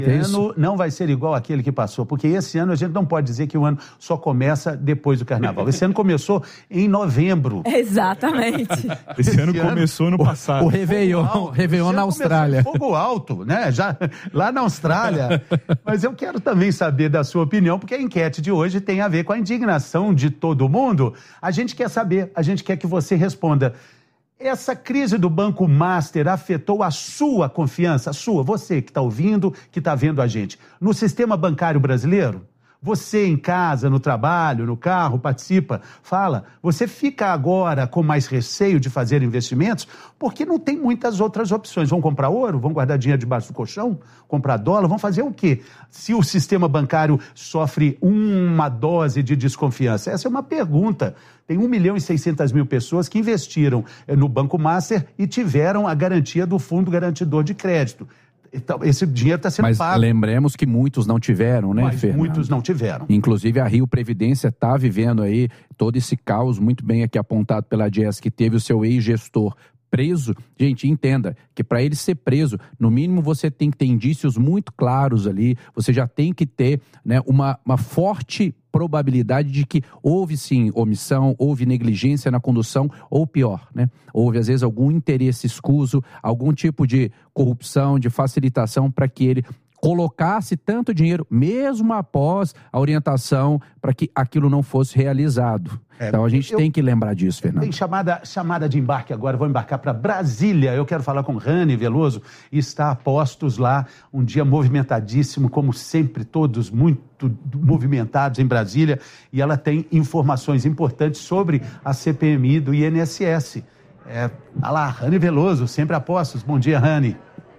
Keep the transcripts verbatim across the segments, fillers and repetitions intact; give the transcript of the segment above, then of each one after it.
Esse ano não vai ser igual àquele que passou, porque esse ano a gente não pode dizer que o ano só começa depois do Carnaval. Esse ano começou em novembro. Exatamente. Esse, esse ano, ano começou no passado. O, o Réveillon, o Réveillon na Austrália. Fogo alto, né? Já, lá na Austrália. Mas eu quero também saber da sua opinião, porque a enquete de hoje tem a ver com a indignação de todo mundo. A gente quer saber, a gente quer que você responda. Essa crise do Banco Master afetou a sua confiança, a sua, você que está ouvindo, que está vendo a gente, no sistema bancário brasileiro? Você em casa, no trabalho, no carro, participa, fala. Você fica agora com mais receio de fazer investimentos porque não tem muitas outras opções. Vão comprar ouro? Vão guardar dinheiro debaixo do colchão? Comprar dólar? Vão fazer o quê? Se o sistema bancário sofre uma dose de desconfiança? Essa é uma pergunta. Tem um milhão e seiscentas mil pessoas que investiram no Banco Master e tiveram a garantia do Fundo Garantidor de Crédito. Então, esse dinheiro está sendo Mas pago. Mas lembremos que muitos não tiveram, né, Mas Fernando? muitos não tiveram. Inclusive a Rio Previdência está vivendo aí todo esse caos, muito bem aqui apontado pela Jess, que teve o seu ex-gestor preso. Gente, entenda que para ele ser preso, no mínimo você tem que ter indícios muito claros ali, você já tem que ter, né, uma, uma forte probabilidade de que houve sim omissão, houve negligência na condução, ou pior, né? Houve às vezes algum interesse escuso, algum tipo de corrupção, de facilitação para que ele colocasse tanto dinheiro, mesmo após a orientação, para que aquilo não fosse realizado. É, então a gente eu, tem que lembrar disso, Fernando. Tem chamada, chamada de embarque agora, vou embarcar para Brasília. Eu quero falar com Rani Veloso, e está a postos lá, um dia movimentadíssimo, como sempre, todos muito movimentados em Brasília, e ela tem informações importantes sobre a C P M I do I N S S. É, olha lá, Rani Veloso, sempre a postos. Bom dia, Rani.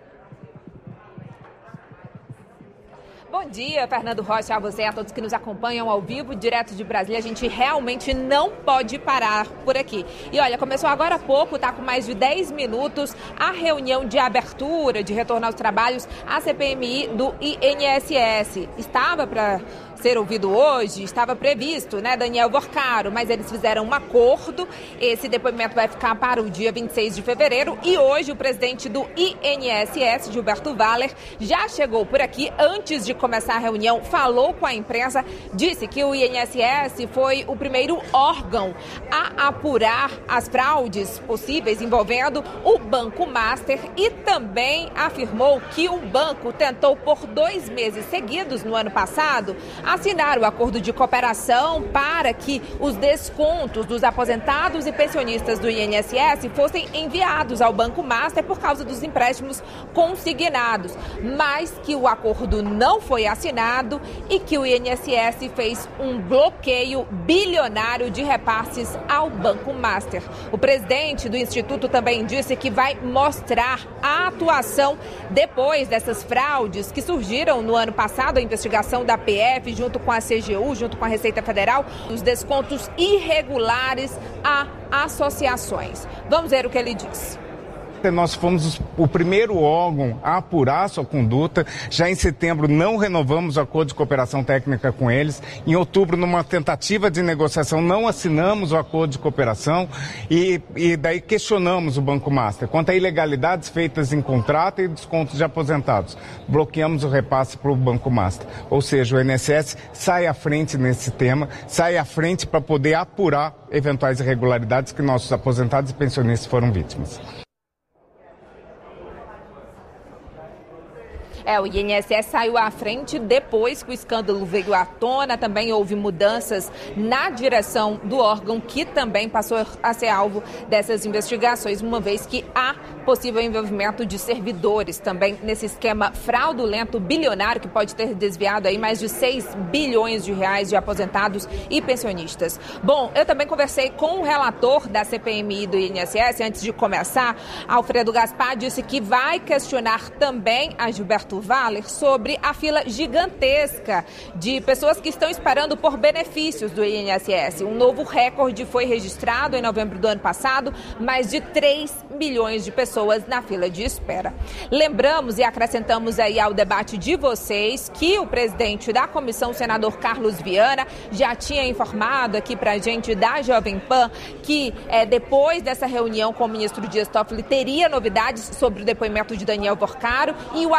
Bom dia, Fernando Rocha, a você e a todos que nos acompanham ao vivo, direto de Brasília. A gente realmente não pode parar por aqui. E olha, começou agora há pouco, tá com mais de dez minutos, a reunião de abertura, de retorno aos trabalhos, a C P M I do I N S S. Estava para ser ouvido hoje, estava previsto, né, Daniel Vorcaro, mas eles fizeram um acordo. Esse depoimento vai ficar para o dia vinte e seis de fevereiro e hoje o presidente do I N S S, Gilberto Valler, já chegou por aqui antes de começar a reunião, falou com a imprensa, disse que o I N S S foi o primeiro órgão a apurar as fraudes possíveis envolvendo o Banco Master e também afirmou que o banco tentou por dois meses seguidos no ano passado assinar o acordo de cooperação para que os descontos dos aposentados e pensionistas do I N S S fossem enviados ao Banco Master por causa dos empréstimos consignados, mas que o acordo não foi assinado e que o I N S S fez um bloqueio bilionário de repasses ao Banco Master. O presidente do Instituto também disse que vai mostrar a atuação depois dessas fraudes que surgiram no ano passado, a investigação da P F junto com a C G U, junto com a Receita Federal, os descontos irregulares a associações. Vamos ver o que ele diz. Nós fomos o primeiro órgão a apurar sua conduta. Já em setembro não renovamos o acordo de cooperação técnica com eles. Em outubro, numa tentativa de negociação, não assinamos o acordo de cooperação e, e daí questionamos o Banco Master quanto a ilegalidades feitas em contrato e descontos de aposentados. Bloqueamos o repasse para o Banco Master. Ou seja, o I N S S sai à frente nesse tema, sai à frente para poder apurar eventuais irregularidades que nossos aposentados e pensionistas foram vítimas. É, o I N S S saiu à frente depois que o escândalo veio à tona. Também houve mudanças na direção do órgão, que também passou a ser alvo dessas investigações, uma vez que há possível envolvimento de servidores também nesse esquema fraudulento bilionário que pode ter desviado aí mais de seis bilhões de reais de aposentados e pensionistas. Bom, eu também conversei com o relator da C P M I do I N S S antes de começar. Alfredo Gaspar disse que vai questionar também a Gilberto Valler sobre a fila gigantesca de pessoas que estão esperando por benefícios do I N S S. Um novo recorde foi registrado em novembro do ano passado, mais de três milhões de pessoas na fila de espera. Lembramos e acrescentamos aí ao debate de vocês que o presidente da comissão, o senador Carlos Viana, já tinha informado aqui pra gente da Jovem Pan que é, depois dessa reunião com o ministro Dias Toffoli teria novidades sobre o depoimento de Daniel Vorcaro e o acordo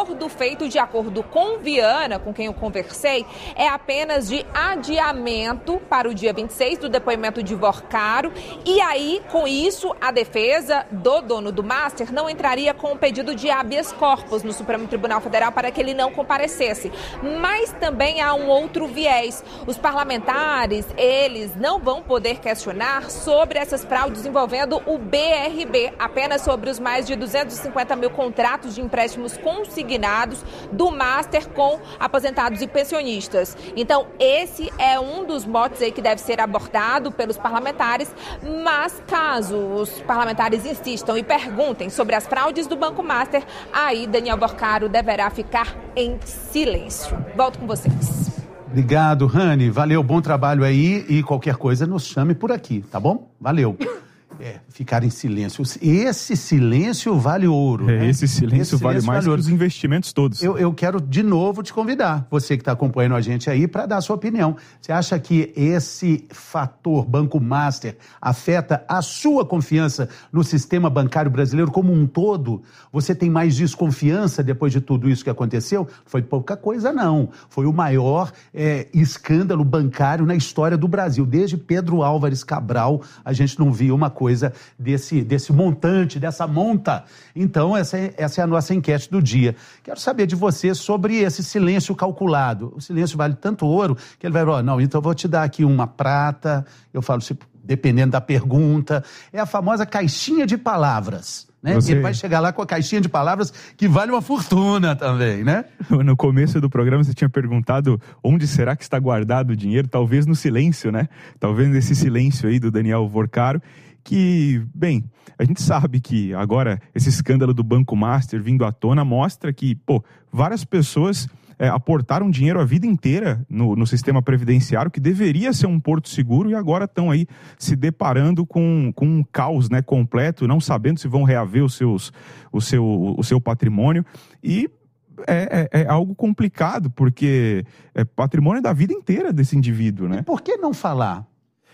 acordo feito de acordo com Viana, com quem eu conversei, é apenas de adiamento para o dia vinte e seis do depoimento de Vorcaro. E aí, com isso, a defesa do dono do Master não entraria com um pedido de habeas corpus no Supremo Tribunal Federal para que ele não comparecesse. Mas também há um outro viés. Os parlamentares, eles não vão poder questionar sobre essas fraudes envolvendo o B R B, apenas sobre os mais de duzentos e cinquenta mil contratos de empréstimos consignados do Master com aposentados e pensionistas. Então, esse é um dos motes aí que deve ser abordado pelos parlamentares, mas caso os parlamentares insistam e perguntem sobre as fraudes do Banco Master, aí Daniel Vorcaro deverá ficar em silêncio. Volto com vocês. Obrigado, Rani. Valeu, bom trabalho aí e qualquer coisa nos chame por aqui, tá bom? Valeu. É, ficar em silêncio. Esse silêncio vale ouro. É, né? Esse silêncio esse vale silêncio mais vale que os investimentos todos. Eu, eu quero de novo te convidar, você que está acompanhando a gente aí, para dar a sua opinião. Você acha que esse fator Banco Master afeta a sua confiança no sistema bancário brasileiro como um todo? Você tem mais desconfiança depois de tudo isso que aconteceu? Foi pouca coisa, não. Foi o maior é, escândalo bancário na história do Brasil. Desde Pedro Álvares Cabral, a gente não via uma coisa desse, desse montante, dessa monta. Então, essa é, essa é a nossa enquete do dia. Quero saber de você sobre esse silêncio calculado. O silêncio vale tanto ouro que ele vai falar, oh, não, então eu vou te dar aqui uma prata. Eu falo, dependendo da pergunta. É a famosa caixinha de palavras. Né? Você... Ele vai chegar lá com a caixinha de palavras que vale uma fortuna também, né? No começo do programa você tinha perguntado onde será que está guardado o dinheiro? Talvez no silêncio, né? Talvez nesse silêncio aí do Daniel Vorcaro. Que, bem, a gente sabe que agora esse escândalo do Banco Master vindo à tona mostra que, pô, várias pessoas é, aportaram dinheiro a vida inteira no, no sistema previdenciário, que deveria ser um porto seguro, e agora estão aí se deparando com, com um caos, né, completo, não sabendo se vão reaver os seus, o, seu, o seu patrimônio. E é, é, é algo complicado, porque é patrimônio da vida inteira desse indivíduo, né? E por que não falar?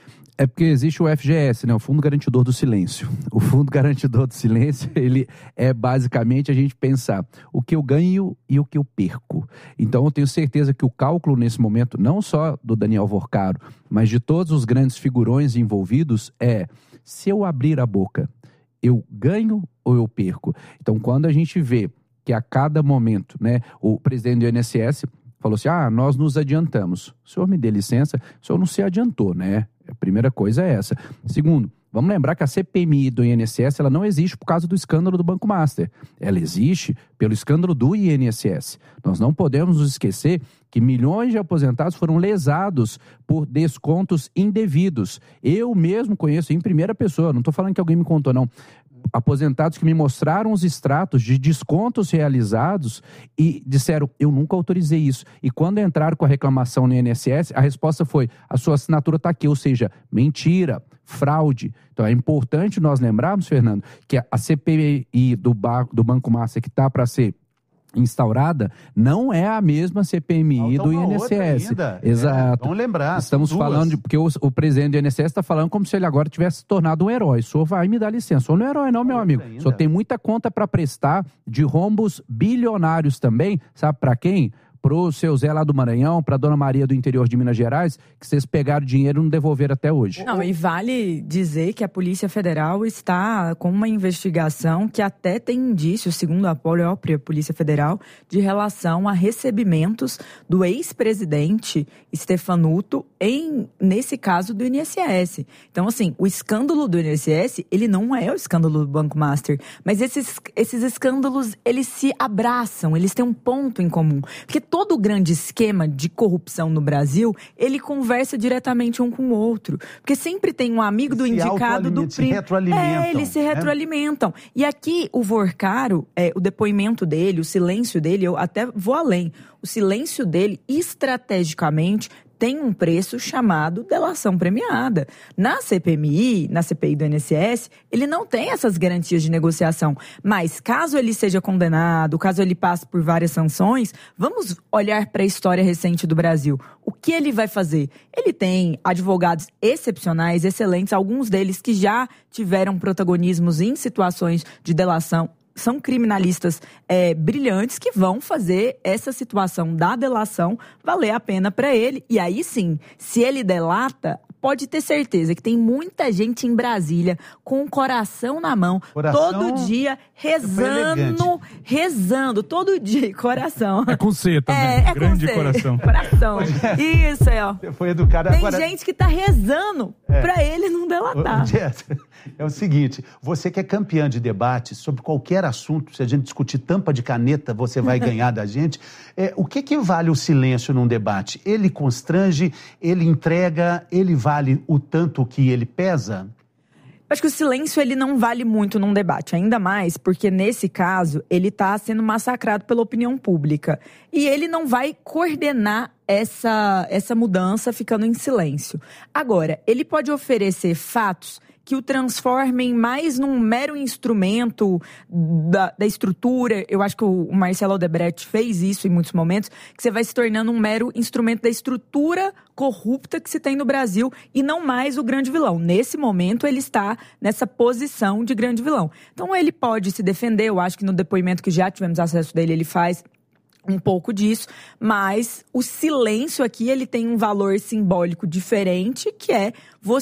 É porque existe o F G S, né? O Fundo Garantidor do Silêncio. O Fundo Garantidor do Silêncio, ele é basicamente a gente pensar o que eu ganho e o que eu perco. Então eu tenho certeza que o cálculo nesse momento, não só do Daniel Vorcaro, mas de todos os grandes figurões envolvidos, é se eu abrir a boca, eu ganho ou eu perco? Então quando a gente vê que a cada momento, né, o presidente do I N S S falou assim, ah, nós nos adiantamos. O senhor me dê licença, o senhor não se adiantou, né? A primeira coisa é essa. Segundo, vamos lembrar que a C P M I do I N S S ela não existe por causa do escândalo do Banco Master. Ela existe pelo escândalo do I N S S. Nós não podemos nos esquecer que milhões de aposentados foram lesados por descontos indevidos. Eu mesmo conheço em primeira pessoa, não estou falando que alguém me contou, não. Aposentados que me mostraram os extratos de descontos realizados e disseram, eu nunca autorizei isso. E quando entraram com a reclamação no I N S S, a resposta foi, a sua assinatura está aqui, ou seja, mentira, fraude. Então é importante nós lembrarmos, Fernando, que a C P M I do, do Banco Master que está para ser instaurada não é a mesma C P M I do I N S S. Exato. É, vamos lembrar. Estamos falando de, porque o, o presidente do I N S S está falando como se ele agora tivesse se tornado um herói. O senhor vai me dar licença. O senhor não é herói não, meu amigo. O senhor tem muita conta para prestar de rombos bilionários também. Sabe para quem? Pro seu Zé lá do Maranhão, pra Dona Maria do interior de Minas Gerais, que vocês pegaram dinheiro e não devolveram até hoje. Não, e vale dizer que a Polícia Federal está com uma investigação que até tem indícios, segundo a própria Polícia Federal, de relação a recebimentos do ex-presidente Stefanuto em, nesse caso do I N S S. Então, assim, o escândalo do I N S S, ele não é o escândalo do Banco Master, mas esses, esses escândalos, eles se abraçam, eles têm um ponto em comum. Porque todo grande esquema de corrupção no Brasil, ele conversa diretamente um com o outro. Porque sempre tem um amigo do indicado do primo. Se retroalimentam. É, eles se retroalimentam. Né? E aqui, o Vorcaro, é, o depoimento dele, o silêncio dele, eu até vou além. O silêncio dele, estrategicamente, tem um preço chamado delação premiada. Na C P M I, na C P I do I N S S, ele não tem essas garantias de negociação. Mas caso ele seja condenado, caso ele passe por várias sanções, vamos olhar para a história recente do Brasil. O que ele vai fazer? Ele tem advogados excepcionais, excelentes, alguns deles que já tiveram protagonismos em situações de delação são criminalistas é, brilhantes que vão fazer essa situação da delação valer a pena para ele. E aí sim, se ele delata, pode ter certeza que tem muita gente em Brasília com o coração na mão, coração todo dia rezando, rezando, todo dia, coração. É com C também, é, é grande com C. coração. Coração, isso aí, ó. Foi educada Tem agora... gente que tá rezando é. pra ele não delatar. Jess, é o seguinte, você que é campeã de debate sobre qualquer assunto, se a gente discutir tampa de caneta, você vai ganhar da gente. É, o que que vale o silêncio num debate? Ele constrange, ele entrega, ele vale o tanto que ele pesa? Acho que o silêncio ele não vale muito num debate, ainda mais porque nesse caso ele está sendo massacrado pela opinião pública e ele não vai coordenar essa, essa mudança ficando em silêncio. Agora, ele pode oferecer fatos que o transformem mais num mero instrumento da, da estrutura. Eu acho que o Marcelo Odebrecht fez isso em muitos momentos, que você vai se tornando um mero instrumento da estrutura corrupta que se tem no Brasil e não mais o grande vilão. Nesse momento, ele está nessa posição de grande vilão. Então, ele pode se defender. Eu acho que no depoimento que já tivemos acesso dele, ele faz um pouco disso, mas o silêncio aqui, ele tem um valor simbólico diferente, que é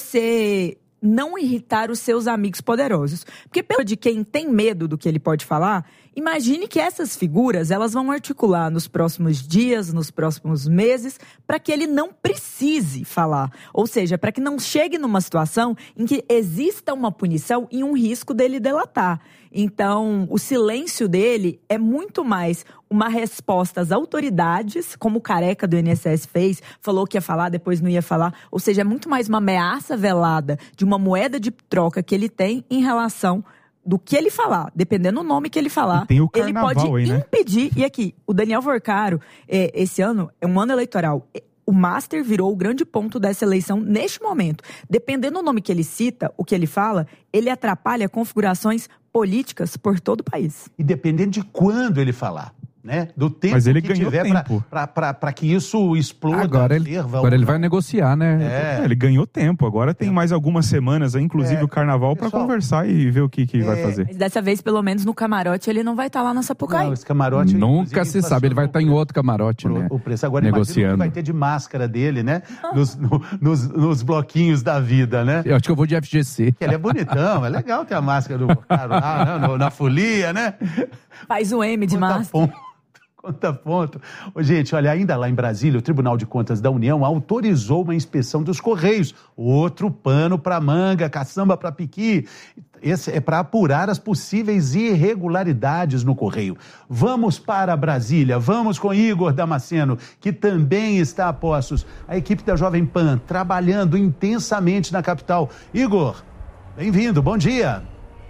você não irritar os seus amigos poderosos. Porque pelo de quem tem medo do que ele pode falar, imagine que essas figuras, elas vão articular nos próximos dias, nos próximos meses, para que ele não precise falar. Ou seja, para que não chegue numa situação em que exista uma punição e um risco dele delatar. Então, o silêncio dele é muito mais uma resposta às autoridades, como o Careca do I N S S fez, falou que ia falar, depois não ia falar. Ou seja, é muito mais uma ameaça velada de uma moeda de troca que ele tem em relação do que ele falar, dependendo do nome que ele falar, tem o ele pode aí, né? impedir. E aqui, o Daniel Vorcaro, é, esse ano é um ano eleitoral. O Master virou o grande ponto dessa eleição neste momento. Dependendo do nome que ele cita, o que ele fala, ele atrapalha configurações políticas por todo o país. E dependendo de quando ele falar, né? Do tempo Mas ele que ganhou tiver tempo. para que isso exploda. Agora ele, ferva, agora ele vai negociar, né? É. É, ele ganhou tempo. Agora tem mais algumas semanas, inclusive É. o carnaval, para conversar e ver o que, que É. vai fazer. Mas dessa vez, pelo menos no camarote, ele não vai estar lá na Sapucaí. Não, esse camarote... Nunca se sabe, ele vai estar em outro camarote, Pro, né? o preço. Agora imagina o que negociando. vai ter de máscara dele, né? Nos, no- nos, nos bloquinhos da vida, né? Eu acho que eu vou de F G C. Ele é bonitão, é legal ter a máscara do cara lá, né? No- na folia, né? Faz o M de Conta massa. ponto. Conta ponto. Ô, gente, olha, ainda lá em Brasília, o Tribunal de Contas da União autorizou uma inspeção dos Correios. Outro pano para manga, caçamba para piqui. Esse é para apurar as possíveis irregularidades no Correio. Vamos para Brasília, vamos com Igor Damasceno, que também está a postos. A equipe da Jovem Pan trabalhando intensamente na capital. Igor, bem-vindo, bom dia.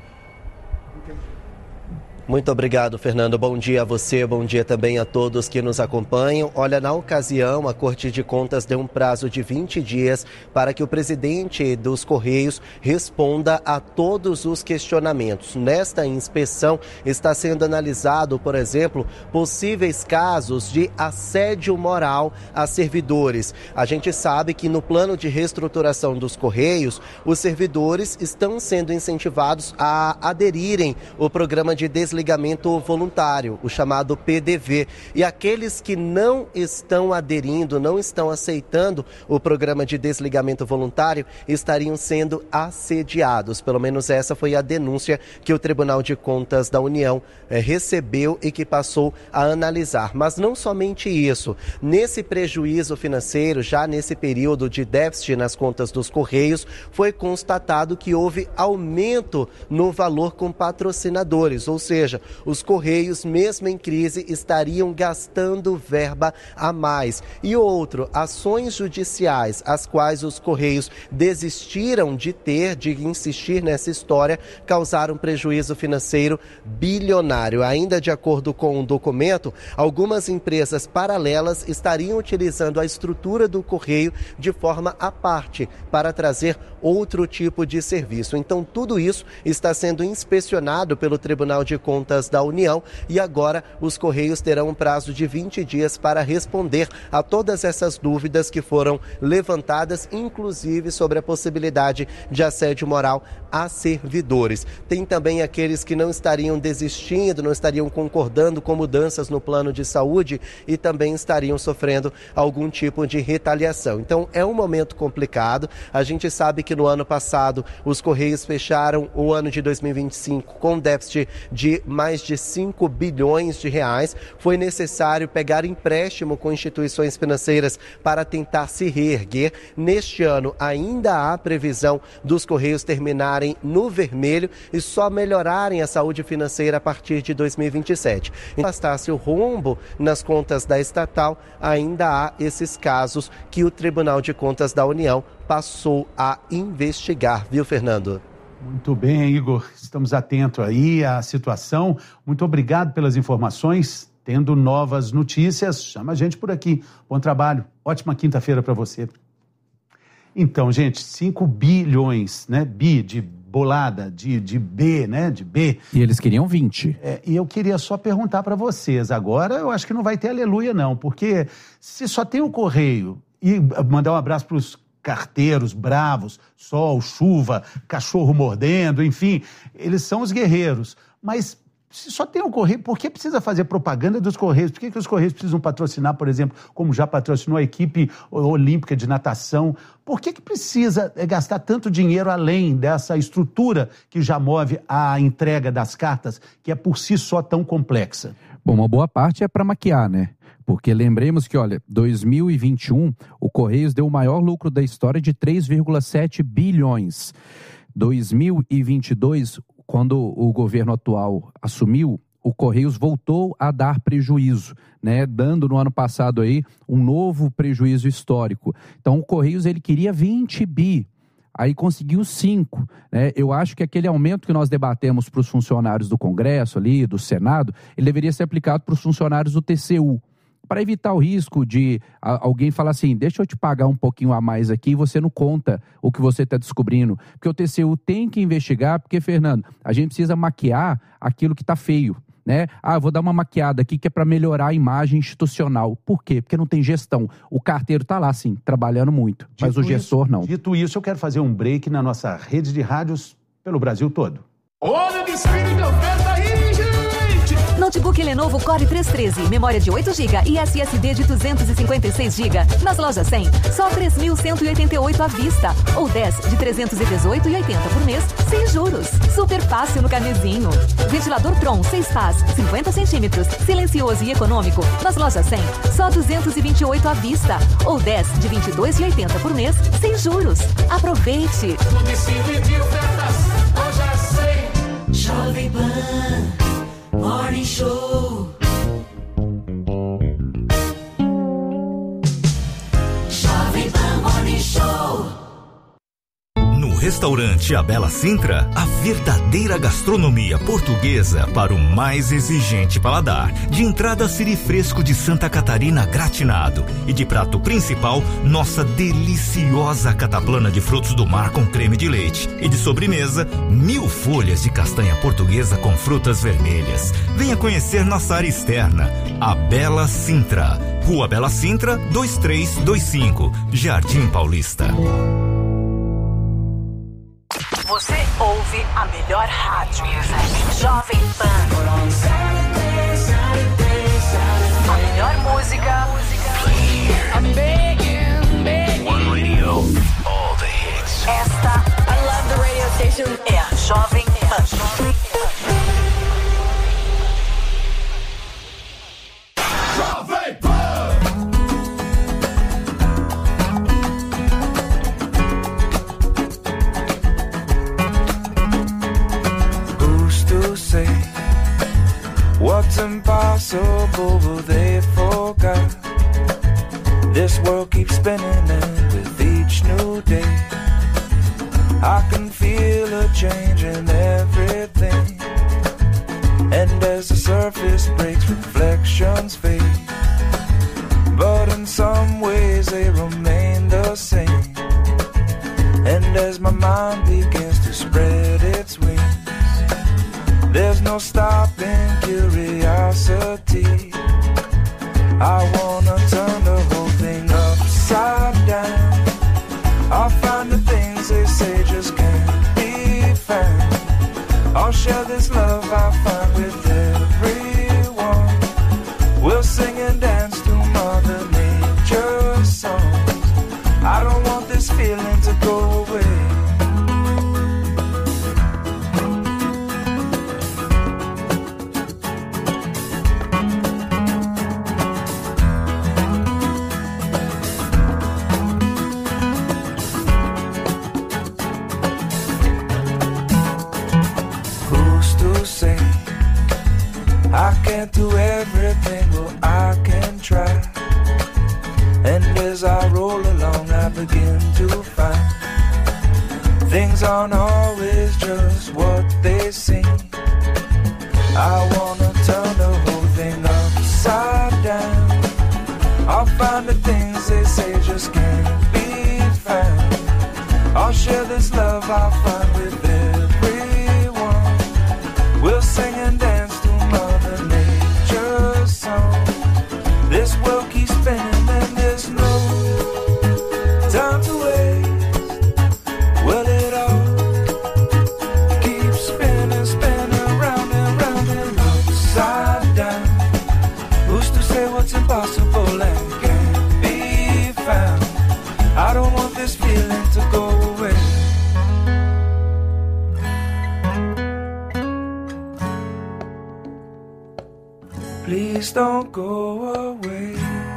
Muito obrigado, Fernando. Bom dia a você, bom dia também a todos que nos acompanham. Olha, na ocasião, a Corte de Contas deu um prazo de vinte dias para que o presidente dos Correios responda a todos os questionamentos. Nesta inspeção está sendo analisado, por exemplo, possíveis casos de assédio moral a servidores. A gente sabe que no plano de reestruturação dos Correios, os servidores estão sendo incentivados a aderirem ao programa de desligamento voluntário, o chamado P D V. E aqueles que não estão aderindo, não estão aceitando o programa de desligamento voluntário, estariam sendo assediados. Pelo menos essa foi a denúncia que o Tribunal de Contas da União eh, recebeu e que passou a analisar. Mas não somente isso. Nesse prejuízo financeiro, já nesse período de déficit nas contas dos Correios, foi constatado que houve aumento no valor com patrocinadores, ou seja, os Correios, mesmo em crise, estariam gastando verba a mais. E outro, ações judiciais, as quais os Correios desistiram de ter, de insistir nessa história, causaram prejuízo financeiro bilionário. Ainda de acordo com um documento, algumas empresas paralelas estariam utilizando a estrutura do Correio de forma à parte, para trazer outro tipo de serviço. Então, tudo isso está sendo inspecionado pelo Tribunal de Contas Contas da União e agora os Correios terão um prazo de vinte dias para responder a todas essas dúvidas que foram levantadas, inclusive sobre a possibilidade de assédio moral a servidores. Tem também aqueles que não estariam desistindo, não estariam concordando com mudanças no plano de saúde e também estariam sofrendo algum tipo de retaliação. Então é um momento complicado. A gente sabe que no ano passado os Correios fecharam o ano de dois mil e vinte e cinco com um déficit de mais de cinco bilhões de reais. Foi necessário pegar empréstimo com instituições financeiras para tentar se reerguer. Neste ano ainda há previsão dos Correios terminarem no vermelho e só melhorarem a saúde financeira a partir de dois mil e vinte e sete. Se bastasse o rombo nas contas da estatal, ainda há esses casos que o Tribunal de Contas da União passou a investigar, viu, Fernando? Muito bem, Igor. Estamos atentos aí à situação. Muito obrigado pelas informações. Tendo novas notícias, chama a gente por aqui. Bom trabalho. Ótima quinta-feira para você. Então, gente, cinco bilhões, né? Bi de bolada, de, de B, né? De B. E eles queriam vinte. É, e eu queria só perguntar para vocês. Agora, eu acho que não vai ter aleluia, não. Porque se só tem o Correio, e mandar um abraço para os carteiros bravos, sol, chuva, cachorro mordendo, enfim, eles são os guerreiros. Mas se só tem o Correio, por que precisa fazer propaganda dos Correios? Por que, que os Correios precisam patrocinar, por exemplo, como já patrocinou a equipe olímpica de natação? Por que, que precisa gastar tanto dinheiro além dessa estrutura que já move a entrega das cartas, que é por si só tão complexa? Bom, uma boa parte é para maquiar, né? Porque lembremos que, olha, dois mil e vinte e um, o Correios deu o maior lucro da história de três vírgula sete bilhões. dois mil e vinte e dois, quando o governo atual assumiu, o Correios voltou a dar prejuízo, né? Dando no ano passado aí um novo prejuízo histórico. Então o Correios ele queria vinte bi, aí conseguiu cinco, né? Eu acho que aquele aumento que nós debatemos para os funcionários do Congresso ali, do Senado, ele deveria ser aplicado para os funcionários do T C U. Para evitar o risco de alguém falar assim, deixa eu te pagar um pouquinho a mais aqui e você não conta o que você está descobrindo. Porque o T C U tem que investigar, porque, Fernando, a gente precisa maquiar aquilo que está feio, né? Ah, vou dar uma maquiada aqui que é para melhorar a imagem institucional. Por quê? Porque não tem gestão. O carteiro está lá, sim, trabalhando muito, dito mas o gestor isso, não. Dito isso, eu quero fazer um break na nossa rede de rádios pelo Brasil todo. Olha que espírito de oferta aí, gente! Notebook Lenovo Core trezentos e treze, memória de oito gigas e S S D de duzentos e cinquenta e seis gigas. Nas lojas cem, só três mil cento e oitenta e oito à vista. Ou dez de trezentos e dezoito reais e oitenta centavos por mês, sem juros. Super fácil no carnezinho. Ventilador Tron seis pás, cinquenta centímetros, silencioso e econômico. Nas lojas cem, só duzentos e vinte e oito à vista. Ou dez de vinte e dois reais e oitenta centavos por mês, sem juros. Aproveite! Tudo em cima de ofertas, hoje é cem. Jovem Pan Morning Show. Jovem Pan Morning Show. No restaurante A Bela Sintra, a verdadeira gastronomia portuguesa para o mais exigente paladar. De entrada, siri fresco de Santa Catarina gratinado. E de prato principal, nossa deliciosa cataplana de frutos do mar com creme de leite. E de sobremesa, mil folhas de castanha portuguesa com frutas vermelhas. Venha conhecer nossa área externa, A Bela Sintra. Rua Bela Sintra, dois três dois cinco, Jardim Paulista. Você ouve a melhor rádio. Jovem Pan. A melhor música. I'm begging, begging. One Radio, all the hits. Esta I love the radio station. é a Jovem Pan. Jovem Pan. Say what's impossible will they forget. This world keeps spinning and with each new day I can feel a change in everything. And as the surface breaks, reflections fade, but in some ways they remain the same. And as my mind begins to spread its wings, there's no no stopping curiosity. I wanna turn the whole thing upside down. I'll find the things they say just can't be found. I'll share this love I find with everyone. We'll sing and dance to Mother Nature's songs. I don't want this feeling to go away. I can't do everything, well I can try. And as I roll along I begin to find things aren't always just what they seem. I wanna turn the whole thing upside down. I'll find the things they say just can't be found. I'll share this love I find with everyone. We'll sing and dance to Mother Nature's song. This world keeps spinning and there's no time to waste. Well, it all keeps spinning, spinning round and round and upside down. Who's to say what's impossible and can't be found? I don't want this feeling to go away. Please don't go away.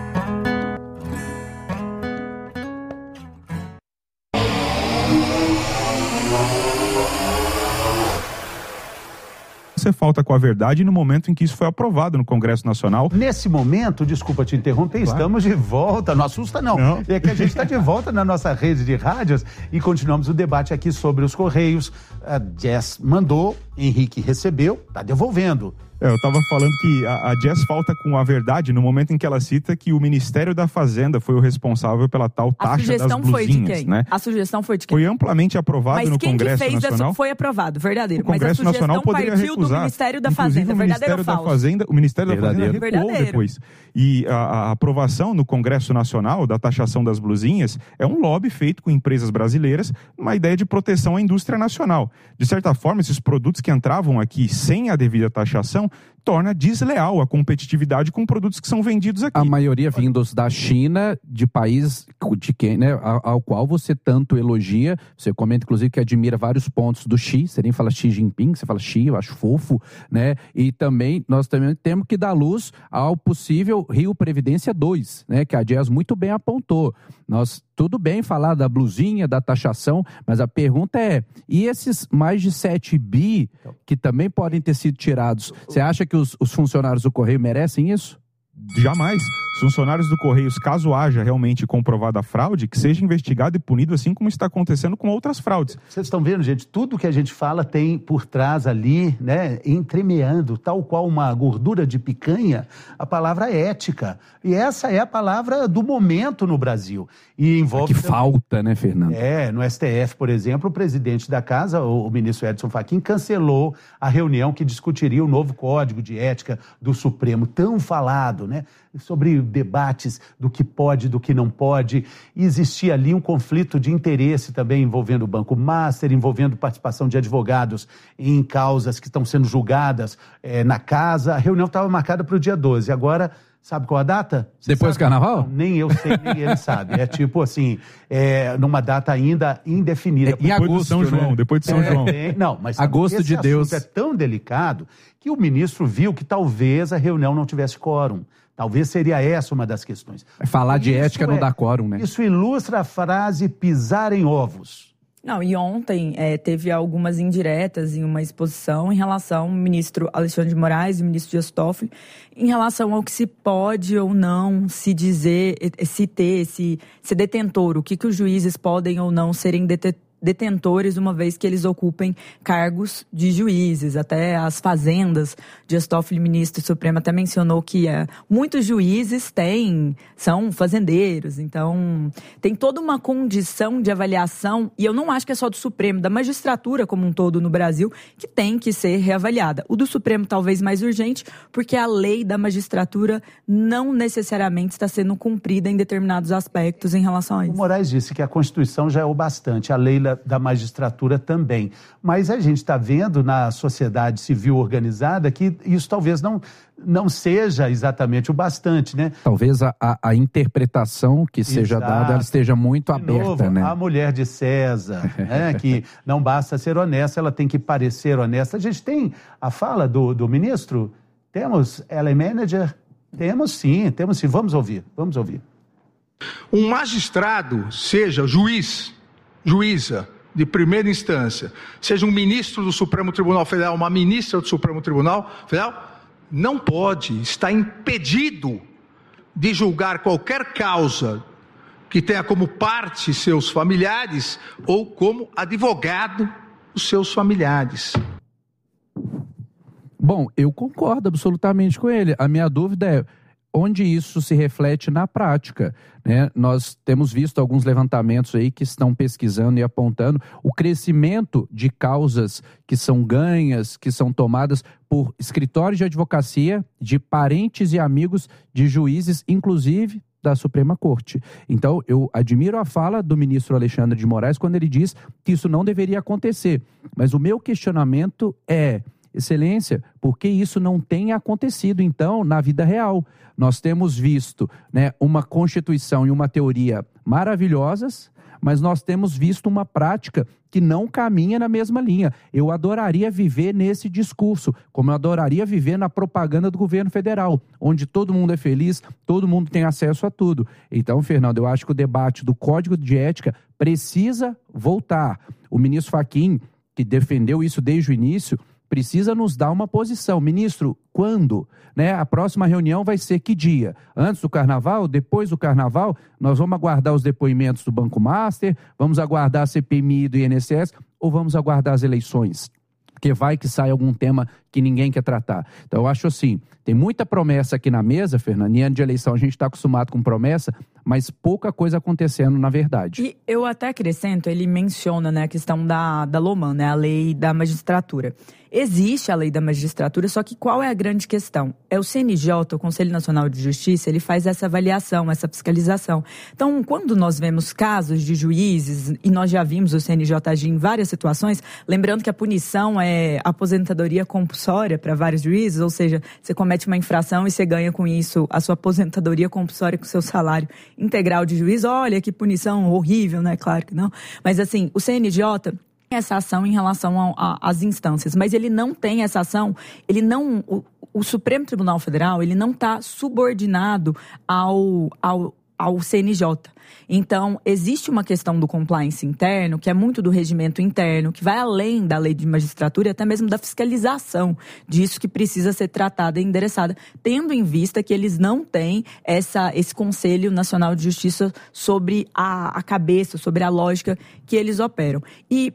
Você falta com a verdade no momento em que isso foi aprovado no Congresso Nacional. Nesse momento, desculpa te interromper, claro. Estamos de volta, não assusta não. não. É que a gente está de volta na nossa rede de rádios e continuamos o debate aqui sobre os Correios. A Jess mandou, Henrique recebeu, está devolvendo. É, eu estava falando que a, a Jess falta com a verdade no momento em que ela cita que o Ministério da Fazenda foi o responsável pela tal taxa das blusinhas, foi de quem? né? A sugestão foi de quem? Foi amplamente aprovado mas no quem Congresso que fez Nacional. Essa foi aprovado, verdadeiro. O Congresso mas a Nacional poderia partiu recusar. do Ministério da Inclusive, Fazenda, o verdadeiro Ministério ou da falso? Fazenda, o Ministério verdadeiro. da Fazenda recuou verdadeiro. depois. E a, a aprovação no Congresso Nacional da taxação das blusinhas é um lobby feito com empresas brasileiras, uma ideia de proteção à indústria nacional. De certa forma, esses produtos que entravam aqui sem a devida taxação torna desleal a competitividade com produtos que são vendidos aqui. A maioria vindos da China, de país de quem, né, ao qual você tanto elogia. Você comenta, inclusive, que admira vários pontos do Xi. Você nem fala Xi Jinping, você fala Xi, eu acho fofo, né? E também, nós também temos que dar luz ao possível Rio Previdência dois, né? Que a Jess muito bem apontou. Nós, tudo bem falar da blusinha, da taxação, mas a pergunta é, e esses mais de sete bi que também podem ter sido tirados, você acha que os, os funcionários do Correio merecem isso? Jamais. Os funcionários do Correios, caso haja realmente comprovada a fraude, que seja investigado e punido, assim como está acontecendo com outras fraudes. Vocês estão vendo, gente? Tudo que a gente fala tem por trás ali, né, entremeando, tal qual uma gordura de picanha, a palavra ética. E essa é a palavra do momento no Brasil. E envolve... É que falta, né, Fernando? É, no S T F, por exemplo, o presidente da casa, o ministro Edson Fachin, cancelou a reunião que discutiria o novo Código de Ética do Supremo, tão falado, né? Sobre debates do que pode, do que não pode. E existia ali um conflito de interesse também envolvendo o Banco Master, envolvendo participação de advogados em causas que estão sendo julgadas é, na casa. A reunião estava marcada para o dia doze. Agora, sabe qual a data? Você Depois sabe? do carnaval? Não, nem eu sei, nem ele sabe. É tipo assim, é, numa data ainda indefinida. É, em depois agosto, de São João, né? depois de São É, João. é, não, mas agosto esse de Deus é tão delicado que o ministro viu que talvez a reunião não tivesse quórum. Talvez seria essa uma das questões. Falar de Isso ética não é, dá quórum, né? Isso ilustra a frase pisar em ovos. Não, e ontem é, teve algumas indiretas em uma exposição em relação ao ministro Alexandre de Moraes e o ministro Dias Toffoli, em relação ao que se pode ou não se dizer, se ter, se ser detentor, o que, que os juízes podem ou não serem detentor. detentores, uma vez que eles ocupem cargos de juízes. Até as fazendas, Dias Toffoli, ministro supremo, até mencionou que é, muitos juízes têm, são fazendeiros, então tem toda uma condição de avaliação, e eu não acho que é só do Supremo, da magistratura como um todo no Brasil, que tem que ser reavaliada. O do Supremo talvez mais urgente, porque a lei da magistratura não necessariamente está sendo cumprida em determinados aspectos em relação a isso. O Moraes disse que a Constituição já é o bastante, a lei da magistratura também. Mas a gente está vendo na sociedade civil organizada que isso talvez não, não seja exatamente o bastante, né? Talvez a, a, a interpretação que seja Exato. dada ela esteja muito De aberta, novo, né? A mulher de César, né, que não basta ser honesta, ela tem que parecer honesta. A gente tem a fala do, do ministro? Temos L A Manager? Temos sim, temos sim. Vamos ouvir, vamos ouvir. Um magistrado, seja juiz, juíza de primeira instância, seja um ministro do Supremo Tribunal Federal, uma ministra do Supremo Tribunal Federal, não pode, está impedido de julgar qualquer causa que tenha como parte seus familiares ou como advogado os seus familiares. Bom, eu concordo absolutamente com ele. A minha dúvida é onde isso se reflete na prática, né? Nós temos visto alguns levantamentos aí que estão pesquisando e apontando o crescimento de causas que são ganhas, que são tomadas por escritórios de advocacia, de parentes e amigos de juízes, inclusive da Suprema Corte. Então, eu admiro a fala do ministro Alexandre de Moraes quando ele diz que isso não deveria acontecer. Mas o meu questionamento é: Excelência, por que isso não tem acontecido, então, na vida real? Nós temos visto, né, uma Constituição e uma teoria maravilhosas, mas nós temos visto uma prática que não caminha na mesma linha. Eu adoraria viver nesse discurso, como eu adoraria viver na propaganda do governo federal, onde todo mundo é feliz, todo mundo tem acesso a tudo. Então, Fernando, eu acho que o debate do Código de Ética precisa voltar. O ministro Fachin, que defendeu isso desde o início, precisa nos dar uma posição. Ministro, quando? Né? A próxima reunião vai ser que dia? Antes do Carnaval? Depois do Carnaval? Nós vamos aguardar os depoimentos do Banco Master? Vamos aguardar a C P M I do I N S S? Ou vamos aguardar as eleições? Porque vai que sai algum tema que ninguém quer tratar. Então, eu acho assim, tem muita promessa aqui na mesa, Fernando. Em ano de eleição a gente está acostumado com promessa, mas pouca coisa acontecendo na verdade. E eu até acrescento, ele menciona, né, a questão da, da LOMAN, né, a lei da magistratura. Existe a lei da magistratura, só que qual é a grande questão? É o C N J, o Conselho Nacional de Justiça, ele faz essa avaliação, essa fiscalização. Então, quando nós vemos casos de juízes, e nós já vimos o C N J agir em várias situações, lembrando que a punição é aposentadoria compulsória para vários juízes, ou seja, você comete uma infração e você ganha com isso a sua aposentadoria compulsória com o seu salário integral de juiz. Olha que punição horrível, né? Claro que não. Mas assim, o C N J essa ação em relação às instâncias, mas ele não tem essa ação, ele não, o, o Supremo Tribunal Federal, ele não está subordinado ao, ao, ao C N J. Então, existe uma questão do compliance interno, que é muito do regimento interno, que vai além da lei de magistratura e até mesmo da fiscalização disso que precisa ser tratada e endereçada, tendo em vista que eles não têm essa, esse Conselho Nacional de Justiça sobre a, a cabeça, sobre a lógica que eles operam. E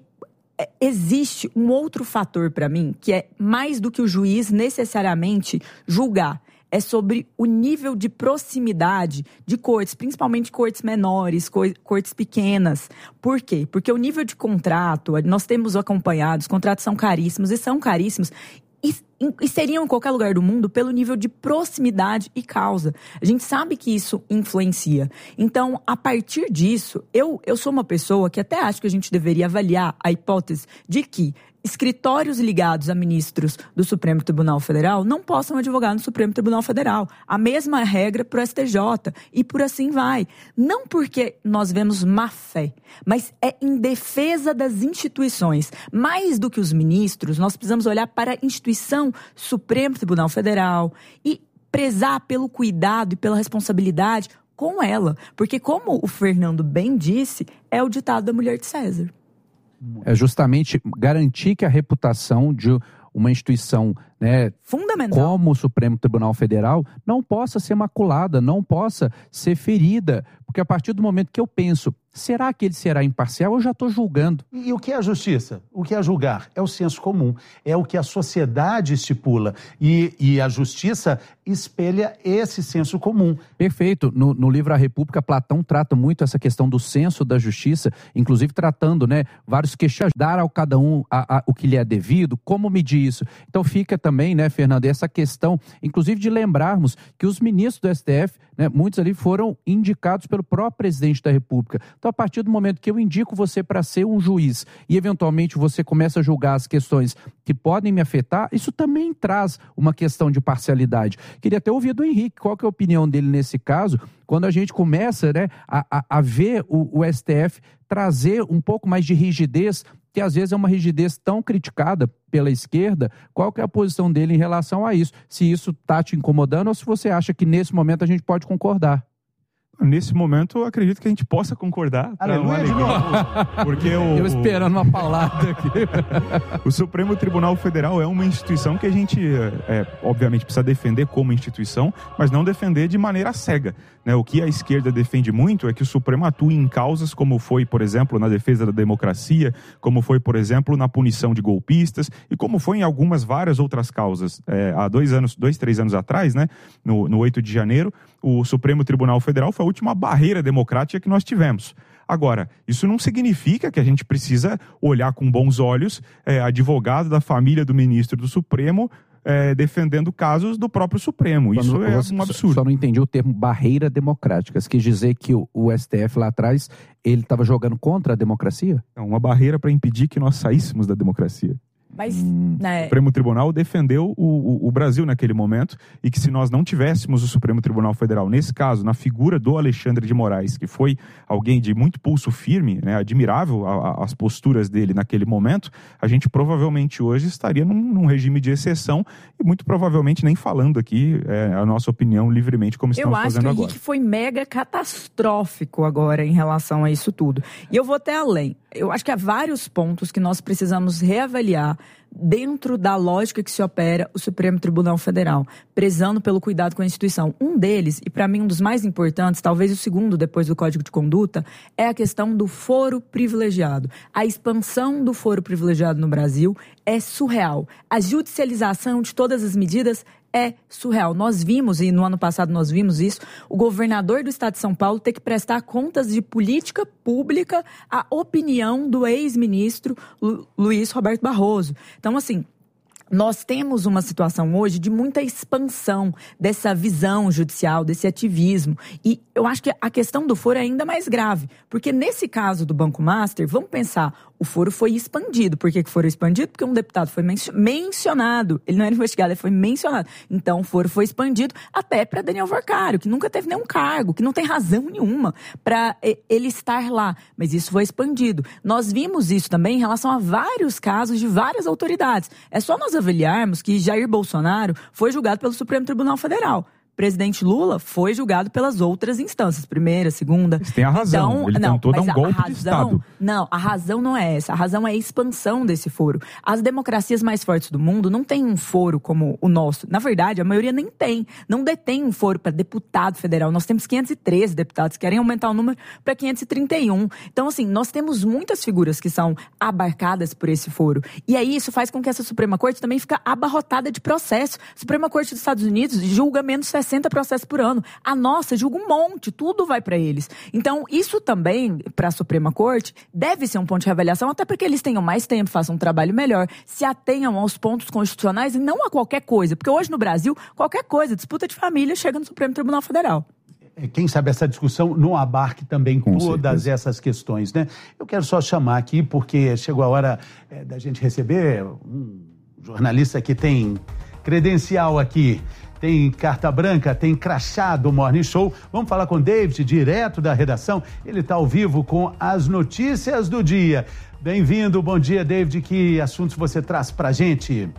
existe um outro fator para mim, que é mais do que o juiz necessariamente julgar. É sobre o nível de proximidade de cortes, principalmente cortes menores, cortes pequenas. Por quê? Porque o nível de contrato, nós temos acompanhado, os contratos são caríssimos, e são caríssimos, e, e seriam em qualquer lugar do mundo pelo nível de proximidade e causa. A gente sabe que isso influencia. Então, a partir disso, eu, eu sou uma pessoa que até acho que a gente deveria avaliar a hipótese de que escritórios ligados a ministros do Supremo Tribunal Federal não possam advogar no Supremo Tribunal Federal. A mesma regra para o S T J e por assim vai. Não porque nós vemos má fé, mas é em defesa das instituições. Mais do que os ministros, nós precisamos olhar para a instituição Supremo Tribunal Federal e prezar pelo cuidado e pela responsabilidade com ela. Porque, como o Fernando bem disse, é o ditado da mulher de César. É justamente garantir que a reputação de uma instituição, né, fundamental, como o Supremo Tribunal Federal, não possa ser maculada, não possa ser ferida. Porque a partir do momento que eu penso será que ele será imparcial? Eu já estou julgando. E, e o que é a justiça? O que é julgar? É o senso comum, é o que a sociedade estipula. E, e a justiça espelha esse senso comum. Perfeito. No, no livro A República, Platão trata muito essa questão do senso da justiça, inclusive tratando, né, vários questionamentos, dar ao cada um a, a, o que lhe é devido, como medir isso. Então fica também, né, Fernando, essa questão, inclusive de lembrarmos que os ministros do S T F, né, muitos ali foram indicados pelo próprio presidente da República. Então, a partir do momento que eu indico você para ser um juiz e, eventualmente, você começa a julgar as questões que podem me afetar, isso também traz uma questão de parcialidade. Queria ter ouvido o Henrique, qual que é a opinião dele nesse caso, quando a gente começa, né, a, a, a ver o, o S T F trazer um pouco mais de rigidez, que às vezes é uma rigidez tão criticada pela esquerda. Qual que é a posição dele em relação a isso? Se isso está te incomodando ou se você acha que nesse momento a gente pode concordar? Nesse momento, eu acredito que a gente possa concordar. Aleluia, de novo. Porque o, eu esperando uma palavra aqui. O Supremo Tribunal Federal é uma instituição que a gente, é, obviamente, precisa defender como instituição, mas não defender de maneira cega. Né? O que a esquerda defende muito é que o Supremo atue em causas como foi, por exemplo, na defesa da democracia, como foi, por exemplo, na punição de golpistas e como foi em algumas várias outras causas. É, há dois anos, dois, três anos atrás, né, no, no oito de janeiro, o Supremo Tribunal Federal foi a última barreira democrática que nós tivemos. Agora, isso não significa que a gente precisa olhar com bons olhos é, advogado da família do ministro do Supremo é, defendendo casos do próprio Supremo. Isso Quando, é você, um absurdo. Só não entendi o termo barreira democrática. Você quis dizer que o, o S T F lá atrás, ele estava jogando contra a democracia? É uma barreira para impedir que nós saíssemos da democracia. Mas, hum, né... O Supremo Tribunal defendeu o, o, o Brasil naquele momento e que se nós não tivéssemos o Supremo Tribunal Federal, nesse caso, na figura do Alexandre de Moraes, que foi alguém de muito pulso firme, né, admirável a, a, as posturas dele naquele momento, a gente provavelmente hoje estaria num, num regime de exceção e muito provavelmente nem falando aqui é, a nossa opinião livremente como estamos fazendo agora. Eu acho que o Henrique foi mega catastrófico agora em relação a isso tudo. E eu vou até além. Eu acho que há vários pontos que nós precisamos reavaliar dentro da lógica que se opera o Supremo Tribunal Federal, prezando pelo cuidado com a instituição. Um deles, e para mim um dos mais importantes, talvez o segundo depois do Código de Conduta, é a questão do foro privilegiado. A expansão do foro privilegiado no Brasil é surreal. A judicialização de todas as medidas é surreal. Nós vimos, e no ano passado nós vimos isso, o governador do estado de São Paulo ter que prestar contas de política pública à opinião do ex-ministro Lu- Luiz Roberto Barroso. Então, assim, nós temos uma situação hoje de muita expansão dessa visão judicial, desse ativismo. E eu acho que a questão do foro é ainda mais grave. Porque nesse caso do Banco Master, vamos pensar, o foro foi expandido. Por que que foi expandido? Porque um deputado foi mencionado. Ele não era investigado, ele foi mencionado. Então o foro foi expandido até para Daniel Vorcário, que nunca teve nenhum cargo, que não tem razão nenhuma para ele estar lá. Mas isso foi expandido. Nós vimos isso também em relação a vários casos de várias autoridades. É só nós avaliarmos que Jair Bolsonaro foi julgado pelo Supremo Tribunal Federal. Presidente Lula foi julgado pelas outras instâncias, primeira, segunda. Mas tem a razão, então, ele não, tentou dar um golpe razão, de Estado. Não, a razão não é essa, a razão é a expansão desse foro. As democracias mais fortes do mundo não têm um foro como o nosso. Na verdade, a maioria nem tem, não detém um foro para deputado federal. Nós temos quinhentos e treze deputados, querem aumentar o número para quinhentos e trinta e um. Então, assim, nós temos muitas figuras que são abarcadas por esse foro. E aí isso faz com que essa Suprema Corte também fique abarrotada de processo. A Suprema Corte dos Estados Unidos julga menos sessenta processos por ano. A nossa julga um monte, tudo vai para eles. Então, isso também, para a Suprema Corte, deve ser um ponto de reavaliação, até porque eles tenham mais tempo, façam um trabalho melhor, se atenham aos pontos constitucionais e não a qualquer coisa. Porque hoje no Brasil, qualquer coisa, disputa de família, chega no Supremo Tribunal Federal. Quem sabe essa discussão não abarque também Com todas certeza. essas questões, né? Eu quero só chamar aqui, porque chegou a hora é, da gente receber um jornalista que tem credencial aqui, tem carta branca, tem crachá do Morning Show. Vamos falar com o David, direto da redação. Ele está ao vivo com as notícias do dia. Bem-vindo, bom dia, David. Que assuntos você traz pra gente?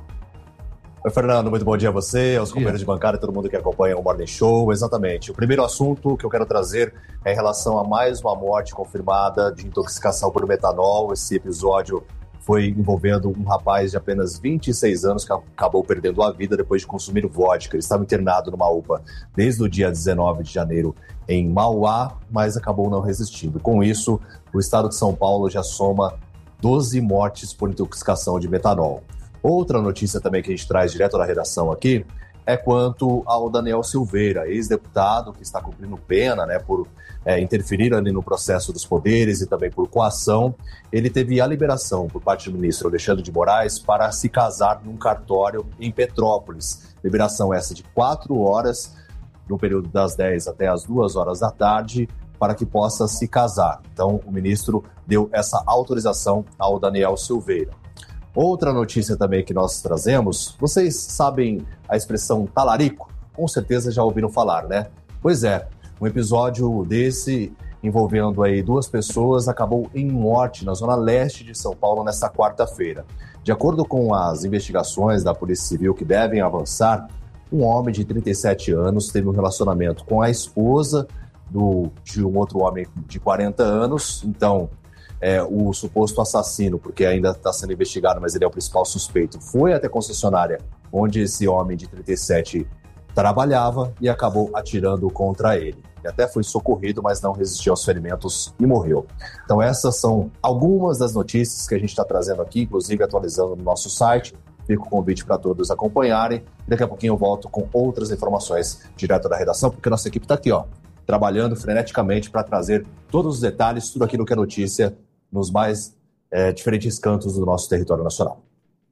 Oi, Fernando, muito bom dia a você, aos companheiros de bancada e todo mundo que acompanha o Morning Show. Exatamente. O primeiro assunto que eu quero trazer é em relação a mais uma morte confirmada de intoxicação por metanol. Esse episódio foi envolvendo um rapaz de apenas vinte e seis anos que acabou perdendo a vida depois de consumir vodka. Ele estava internado numa U P A desde o dia dezenove de janeiro em Mauá, mas acabou não resistindo. Com isso, o estado de São Paulo já soma doze mortes por intoxicação de metanol. Outra notícia também que a gente traz direto da redação aqui é quanto ao Daniel Silveira, ex-deputado que está cumprindo pena, né, por é, interferir ali no processo dos poderes e também por coação. Ele teve a liberação por parte do ministro Alexandre de Moraes para se casar num cartório em Petrópolis. Liberação essa de quatro horas, no período das dez até as duas horas da tarde, para que possa se casar. Então, o ministro deu essa autorização ao Daniel Silveira. Outra notícia também que nós trazemos, vocês sabem a expressão talarico? Com certeza já ouviram falar, né? Pois é, um episódio desse envolvendo aí duas pessoas acabou em morte na zona leste de São Paulo nesta quarta-feira. De acordo com as investigações da Polícia Civil que devem avançar, um homem de trinta e sete anos teve um relacionamento com a esposa do, de um outro homem de quarenta anos, então... É, o suposto assassino, porque ainda está sendo investigado, mas ele é o principal suspeito, foi até a concessionária onde esse homem de trinta e sete trabalhava e acabou atirando contra ele. Ele até foi socorrido, mas não resistiu aos ferimentos e morreu. Então essas são algumas das notícias que a gente está trazendo aqui, inclusive atualizando no nosso site. Fica o convite para todos acompanharem. Daqui a pouquinho eu volto com outras informações direto da redação, porque a nossa equipe está aqui, ó, trabalhando freneticamente para trazer todos os detalhes, tudo aquilo que é notícia nos mais é, diferentes cantos do nosso território nacional.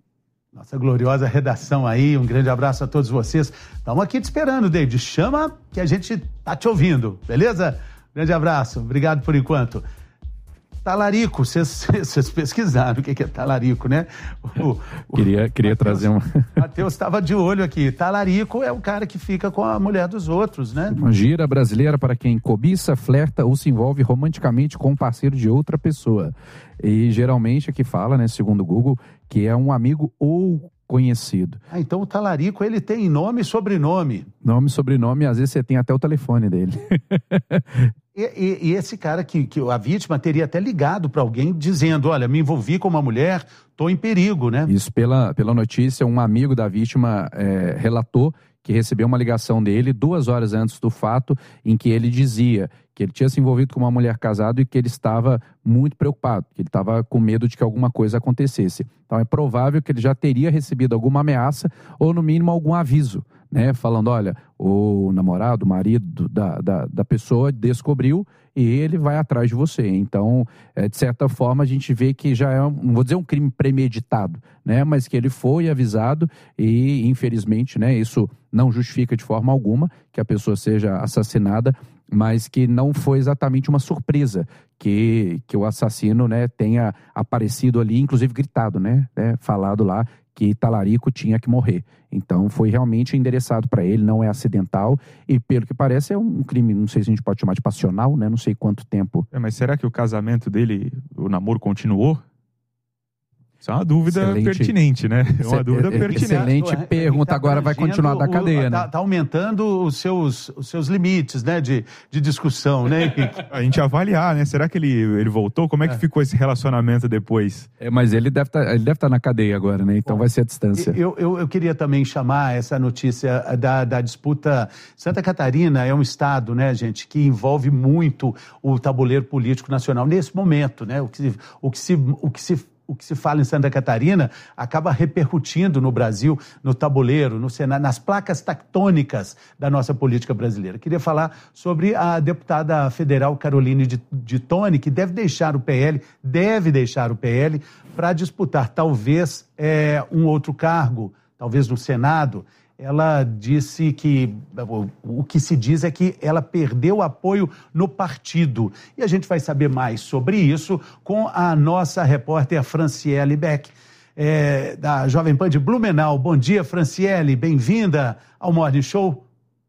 Nossa gloriosa redação aí, um grande abraço a todos vocês. Estamos aqui te esperando, David. Chama que a gente tá te ouvindo, beleza? Grande abraço, obrigado por enquanto. Talarico, vocês pesquisaram o que é talarico, né? O, o, queria queria Mateus, trazer uma... Matheus estava de olho aqui. Talarico é o cara que fica com a mulher dos outros, né? Uma gira brasileira para quem cobiça, flerta ou se envolve romanticamente com um parceiro de outra pessoa. E geralmente aqui fala, né, segundo o Google, que é um amigo ou conhecido. Ah, então o talarico, ele tem nome e sobrenome. Nome e sobrenome, às vezes você tem até o telefone dele. E, e, e esse cara que, que a vítima teria até ligado para alguém dizendo, olha, me envolvi com uma mulher, estou em perigo, né? Isso, pela, pela notícia, um amigo da vítima é, relatou que recebeu uma ligação dele duas horas antes do fato, em que ele dizia que ele tinha se envolvido com uma mulher casada e que ele estava muito preocupado, que ele estava com medo de que alguma coisa acontecesse. Então é provável que ele já teria recebido alguma ameaça ou, no mínimo, algum aviso, né? Falando, olha, o namorado, o marido da, da, da pessoa descobriu e ele vai atrás de você. Então, é, de certa forma, a gente vê que já é, não vou dizer um crime premeditado, né? Mas que ele foi avisado e, infelizmente, né, isso não justifica de forma alguma que a pessoa seja assassinada, mas que não foi exatamente uma surpresa que, que o assassino, né, tenha aparecido ali, inclusive gritado, né, né, falado lá que talarico tinha que morrer. Então foi realmente endereçado para ele, não é acidental e, pelo que parece, é um crime, não sei se a gente pode chamar de passional, né, não sei quanto tempo. É, mas será que o casamento dele, o namoro continuou? Isso é uma dúvida excelente, pertinente, né? É uma dúvida é, pertinente. Excelente pergunta. Agora vai continuar da cadeia, o, né? Tá, tá aumentando os seus, os seus limites, né? De, de discussão, né? A gente avaliar, né? Será que ele, ele voltou? Como é que é. ficou esse relacionamento depois? É, mas ele deve tá, ele deve estar tá na cadeia agora, né? Então Bom, vai ser a distância. Eu, eu, eu queria também chamar essa notícia da, da disputa. Santa Catarina é um estado, né, gente, que envolve muito o tabuleiro político nacional nesse momento, né? O que, o que se... O que se O que se fala em Santa Catarina acaba repercutindo no Brasil, no tabuleiro, no Senado, nas placas tectônicas da nossa política brasileira. Queria falar sobre a deputada federal Caroline de, de Tone, que deve deixar o P L, deve deixar o P L para disputar talvez é, um outro cargo, talvez no Senado. Ela disse que o, o que se diz é que ela perdeu apoio no partido. E a gente vai saber mais sobre isso com a nossa repórter Franciele Beck, é, da Jovem Pan de Blumenau. Bom dia, Franciele, bem-vinda ao Morning Show.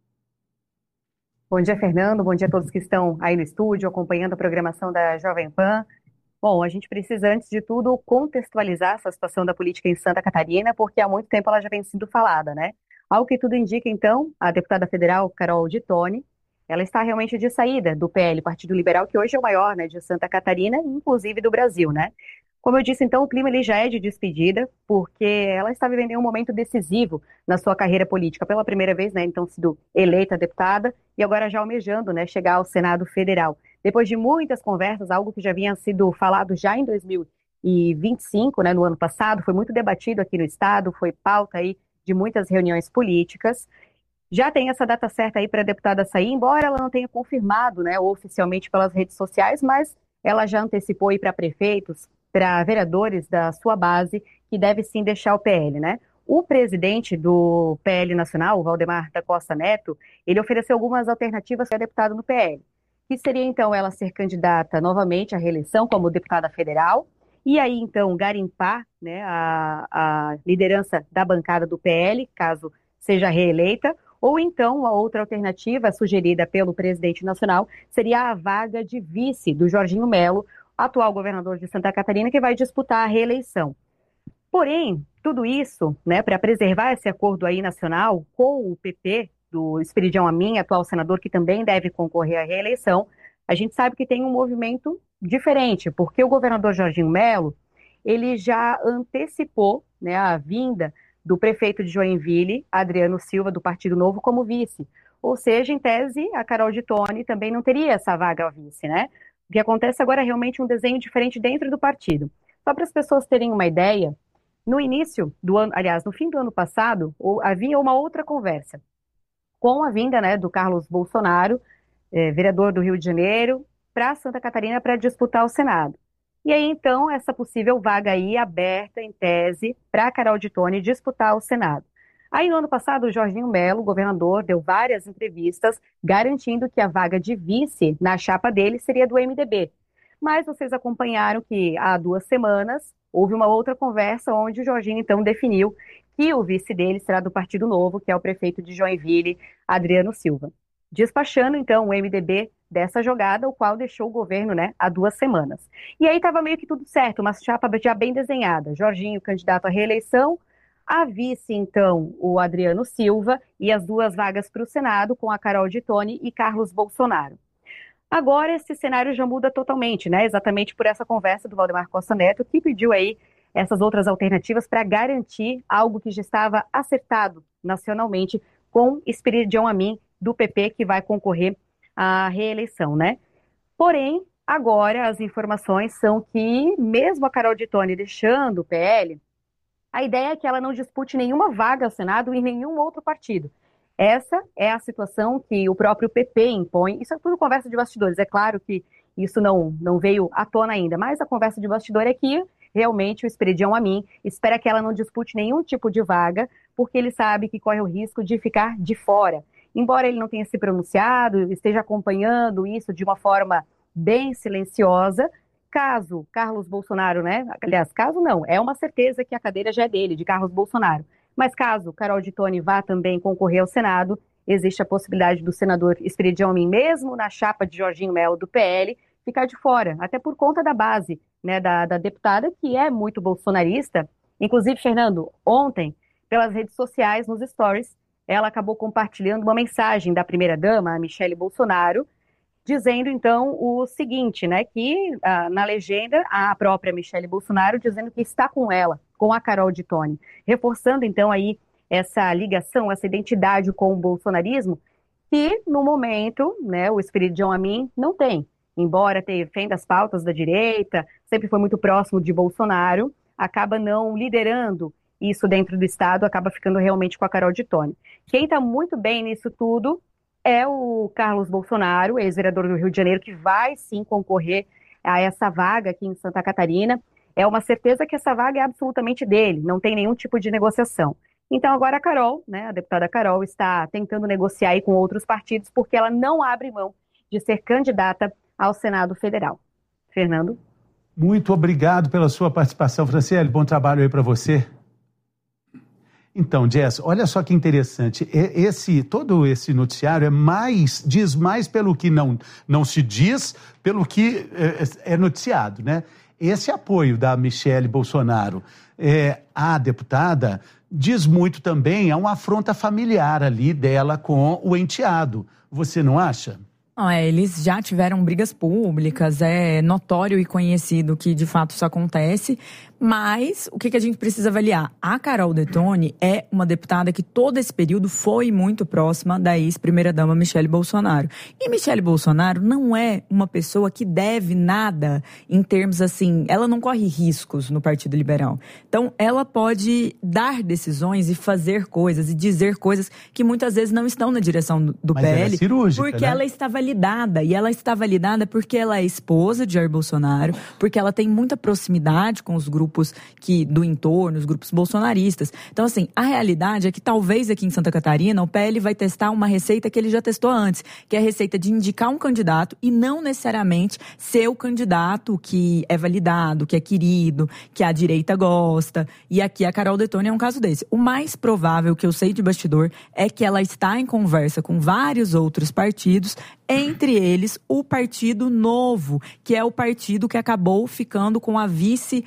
Bom dia, Fernando, bom dia a todos que estão aí no estúdio acompanhando a programação da Jovem Pan. Bom, a gente precisa, antes de tudo, contextualizar essa situação da política em Santa Catarina, porque há muito tempo ela já vem sendo falada, né? Ao que tudo indica, então, a deputada federal Carol de Tone, ela está realmente de saída do P L, Partido Liberal, que hoje é o maior, né, de Santa Catarina, inclusive do Brasil, né? Como eu disse, então, o clima ele já é de despedida, porque ela está vivendo um momento decisivo na sua carreira política. Pela primeira vez, né, então, sido eleita deputada e agora já almejando, né, chegar ao Senado Federal. Depois de muitas conversas, algo que já havia sido falado já em dois mil e vinte e cinco, né, no ano passado, foi muito debatido aqui no Estado, foi pauta aí de muitas reuniões políticas. Já tem essa data certa aí para a deputada sair, embora ela não tenha confirmado, né, oficialmente pelas redes sociais, mas ela já antecipou aí para prefeitos, para vereadores da sua base, que deve sim deixar o P L, né? O presidente do P L Nacional, o Valdemar da Costa Neto, ele ofereceu algumas alternativas para deputado no P L, que seria então ela ser candidata novamente à reeleição como deputada federal, e aí então garimpar, né, a, a liderança da bancada do P L, caso seja reeleita, ou então a outra alternativa sugerida pelo presidente nacional seria a vaga de vice do Jorginho Melo, atual governador de Santa Catarina, que vai disputar a reeleição. Porém, tudo isso, né, para preservar esse acordo aí nacional com o P P, do Esperidião Amin, atual senador, que também deve concorrer à reeleição, a gente sabe que tem um movimento diferente, porque o governador Jorginho Melo, ele já antecipou, né, a vinda do prefeito de Joinville, Adriano Silva, do Partido Novo, como vice. Ou seja, em tese, a Carol de Tone também não teria essa vaga ao vice, né? O que acontece agora é realmente um desenho diferente dentro do partido. Só para as pessoas terem uma ideia, no início do ano, aliás, no fim do ano passado, havia uma outra conversa com a vinda, né, do Carlos Bolsonaro, eh, vereador do Rio de Janeiro, para Santa Catarina para disputar o Senado. E aí, então, essa possível vaga aí aberta, em tese, para a Carol de Tone disputar o Senado. Aí, no ano passado, o Jorginho Melo, governador, deu várias entrevistas garantindo que a vaga de vice na chapa dele seria do M D B. Mas vocês acompanharam que há duas semanas houve uma outra conversa onde o Jorginho, então, definiu que o vice dele será do Partido Novo, que é o prefeito de Joinville, Adriano Silva. Despachando, então, o M D B dessa jogada, o qual deixou o governo, né, há duas semanas. E aí estava meio que tudo certo, uma chapa já bem desenhada. Jorginho, candidato à reeleição, a vice, então, o Adriano Silva, e as duas vagas para o Senado, com a Carol de Tone e Carlos Bolsonaro. Agora, esse cenário já muda totalmente, né? Exatamente por essa conversa do Valdemar Costa Neto, que pediu aí essas outras alternativas para garantir algo que já estava acertado nacionalmente com Esperidião Amin, do P P, que vai concorrer à reeleição, né? Porém, agora as informações são que, mesmo a Carol de Tone deixando o P L, a ideia é que ela não dispute nenhuma vaga ao Senado em nenhum outro partido. Essa é a situação que o próprio P P impõe. Isso é tudo conversa de bastidores. É claro que isso não, não veio à tona ainda, mas a conversa de bastidor é que realmente o Esperidião Amin espera que ela não dispute nenhum tipo de vaga, porque ele sabe que corre o risco de ficar de fora. Embora ele não tenha se pronunciado, esteja acompanhando isso de uma forma bem silenciosa, caso Carlos Bolsonaro, né? Aliás, caso não, é uma certeza que a cadeira já é dele, de Carlos Bolsonaro. Mas caso Carol de Tone vá também concorrer ao Senado, existe a possibilidade do senador Esperidião Amin, mesmo na chapa de Jorginho Melo do P L, ficar de fora, até por conta da base, né, da, da deputada, que é muito bolsonarista. Inclusive, Fernando, ontem, pelas redes sociais, nos stories, ela acabou compartilhando uma mensagem da primeira-dama, a Michele Bolsonaro, dizendo, então, o seguinte, né, que ah, na legenda, a própria Michele Bolsonaro dizendo que está com ela, com a Carol de Tone, reforçando, então, aí essa ligação, essa identidade com o bolsonarismo, que, no momento, né, o Esperidião Amin não tem. Embora tenha feito as pautas da direita, sempre foi muito próximo de Bolsonaro, acaba não liderando isso dentro do Estado, acaba ficando realmente com a Carol de Tone. Quem está muito bem nisso tudo é o Carlos Bolsonaro, ex-vereador do Rio de Janeiro, que vai sim concorrer a essa vaga aqui em Santa Catarina. É uma certeza que essa vaga é absolutamente dele, não tem nenhum tipo de negociação. Então agora a Carol, né, a deputada Carol, está tentando negociar aí com outros partidos, porque ela não abre mão de ser candidata ao Senado Federal. Fernando? Muito obrigado pela sua participação, Franciele. Bom trabalho aí para você. Então, Jess, olha só que interessante, esse, todo esse noticiário é mais, diz mais pelo que não, não se diz, pelo que é, é noticiado, né? Esse apoio da Michele Bolsonaro é, à deputada diz muito também, é uma afronta familiar ali dela com o enteado, você não acha? Não, é, eles já tiveram brigas públicas, é notório e conhecido que de fato isso acontece, mas o que, que a gente precisa avaliar? A Carol Detone é uma deputada que todo esse período foi muito próxima da ex-primeira-dama Michele Bolsonaro. E Michele Bolsonaro não é uma pessoa que deve nada em termos assim, ela não corre riscos no Partido Liberal. Então, ela pode dar decisões e fazer coisas e dizer coisas que muitas vezes não estão na direção do, do Mas P L. ela é cirúrgica, porque né? ela está validada. E ela está validada porque ela é esposa de Jair Bolsonaro, porque ela tem muita proximidade com os grupos que, do entorno, os grupos bolsonaristas. Então, assim, a realidade é que talvez aqui em Santa Catarina o P L vai testar uma receita que ele já testou antes, que é a receita de indicar um candidato e não necessariamente ser o candidato que é validado, que é querido, que a direita gosta. E aqui a Carol Detone é um caso desse. O mais provável que eu sei de bastidor é que ela está em conversa com vários outros partidos, entre eles o Partido Novo, que é o partido que acabou ficando com a vice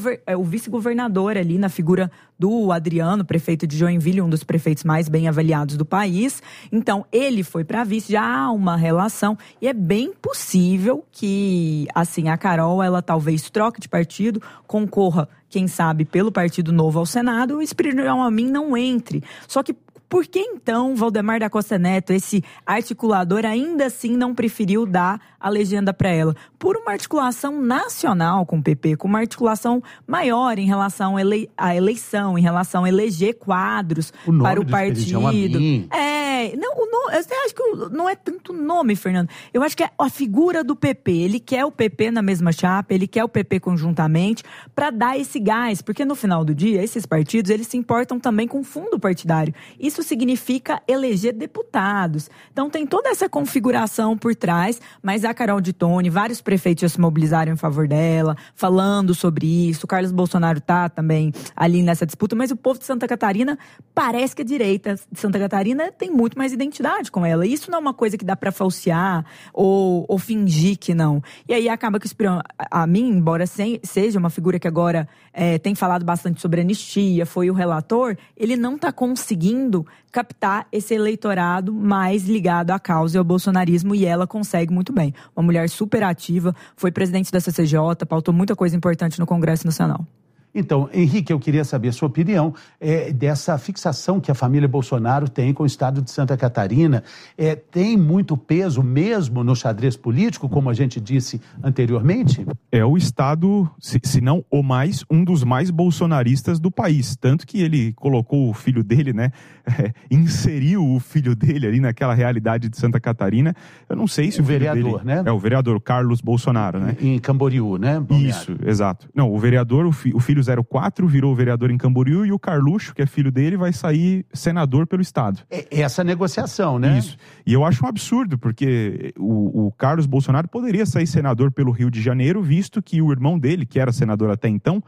o vice-governador ali na figura do Adriano, prefeito de Joinville, um dos prefeitos mais bem avaliados do país. Então, ele foi para vice, já há uma relação e é bem possível que, assim, a Carol, ela talvez troque de partido, concorra, quem sabe, pelo Partido Novo ao Senado, e o Espírito de Amin não entre. Só que por que então Valdemar da Costa Neto, esse articulador, ainda assim não preferiu dar a legenda para ela? Por uma articulação nacional com o P P, com uma articulação maior em relação à eleição, em relação a eleger quadros o para o partido. Amin. É, não, o nome, eu acho que não é tanto nome, Fernando. Eu acho que é a figura do P P. Ele quer o P P na mesma chapa, ele quer o P P conjuntamente para dar esse gás, porque no final do dia, esses partidos, eles se importam também com o fundo partidário. Isso Isso significa eleger deputados. Então tem toda essa configuração por trás, mas a Carol Detone, vários prefeitos já se mobilizaram em favor dela, falando sobre isso. O Carlos Bolsonaro tá também ali nessa disputa, mas o povo de Santa Catarina parece que a direita de Santa Catarina tem muito mais identidade com ela. Isso não é uma coisa que dá para falsear ou, ou fingir que não. E aí acaba que o Espírito Amin, embora seja uma figura que agora é, tem falado bastante sobre anistia, foi o relator, ele não está conseguindo captar esse eleitorado mais ligado à causa e ao bolsonarismo, e ela consegue muito bem. Uma mulher super ativa, foi presidente da C C J, pautou muita coisa importante no Congresso Nacional. Então, Henrique, eu queria saber a sua opinião é, dessa fixação que a família Bolsonaro tem com o estado de Santa Catarina. É, tem muito peso mesmo no xadrez político, como a gente disse anteriormente? É o estado, se, se não o mais, um dos mais bolsonaristas do país. Tanto que ele colocou o filho dele, né? É, inseriu o filho dele ali naquela realidade de Santa Catarina. Eu não sei se o, o filho vereador, dele, né? É o vereador Carlos Bolsonaro, né? Em Camboriú, né? Balneário. Isso, exato. Não, o vereador, o, fi, o filho zero quatro virou vereador em Camboriú e o Carluxo, que é filho dele, vai sair senador pelo estado. É essa negociação, né? Isso. E eu acho um absurdo, porque o, o Carlos Bolsonaro poderia sair senador pelo Rio de Janeiro, visto que o irmão dele, que era senador até então,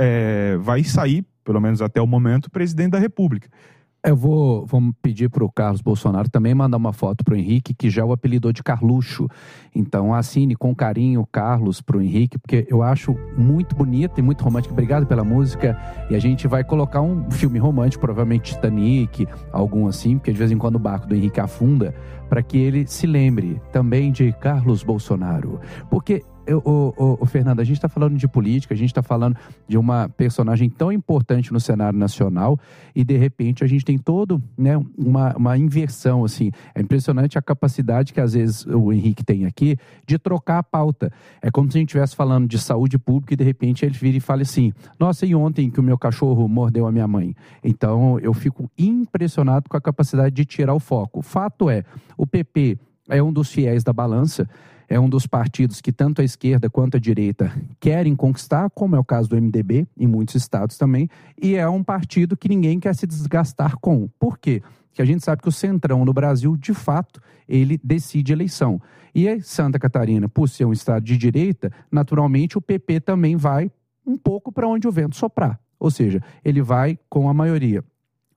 é, vai sair, pelo menos até o momento, presidente da República. Eu vou vamos pedir para o Carlos Bolsonaro também mandar uma foto para o Henrique, que já o apelidou de Carluxo. Então assine com carinho o Carlos para o Henrique, porque eu acho muito bonito e muito romântico. Obrigado pela música. E a gente vai colocar um filme romântico, provavelmente Titanic, algum assim, porque de vez em quando o barco do Henrique afunda, para que ele se lembre também de Carlos Bolsonaro. Porque Eu, o, o, o Fernando, a gente está falando de política, a gente está falando de uma personagem tão importante no cenário nacional e, de repente, a gente tem todo, né, uma, uma inversão, assim. É impressionante a capacidade que, às vezes, o Henrique tem aqui de trocar a pauta. É como se a gente estivesse falando de saúde pública e, de repente, ele vira e fala assim, nossa, e ontem que o meu cachorro mordeu a minha mãe? Então, eu fico impressionado com a capacidade de tirar o foco. O fato é, o P P é um dos fiéis da balança, é um dos partidos que tanto a esquerda quanto a direita querem conquistar, como é o caso do M D B, em muitos estados também, e é um partido que ninguém quer se desgastar com. Por quê? Porque a gente sabe que o centrão no Brasil, de fato, ele decide eleição. E a Santa Catarina, por ser um estado de direita, naturalmente o P P também vai um pouco para onde o vento soprar. Ou seja, ele vai com a maioria.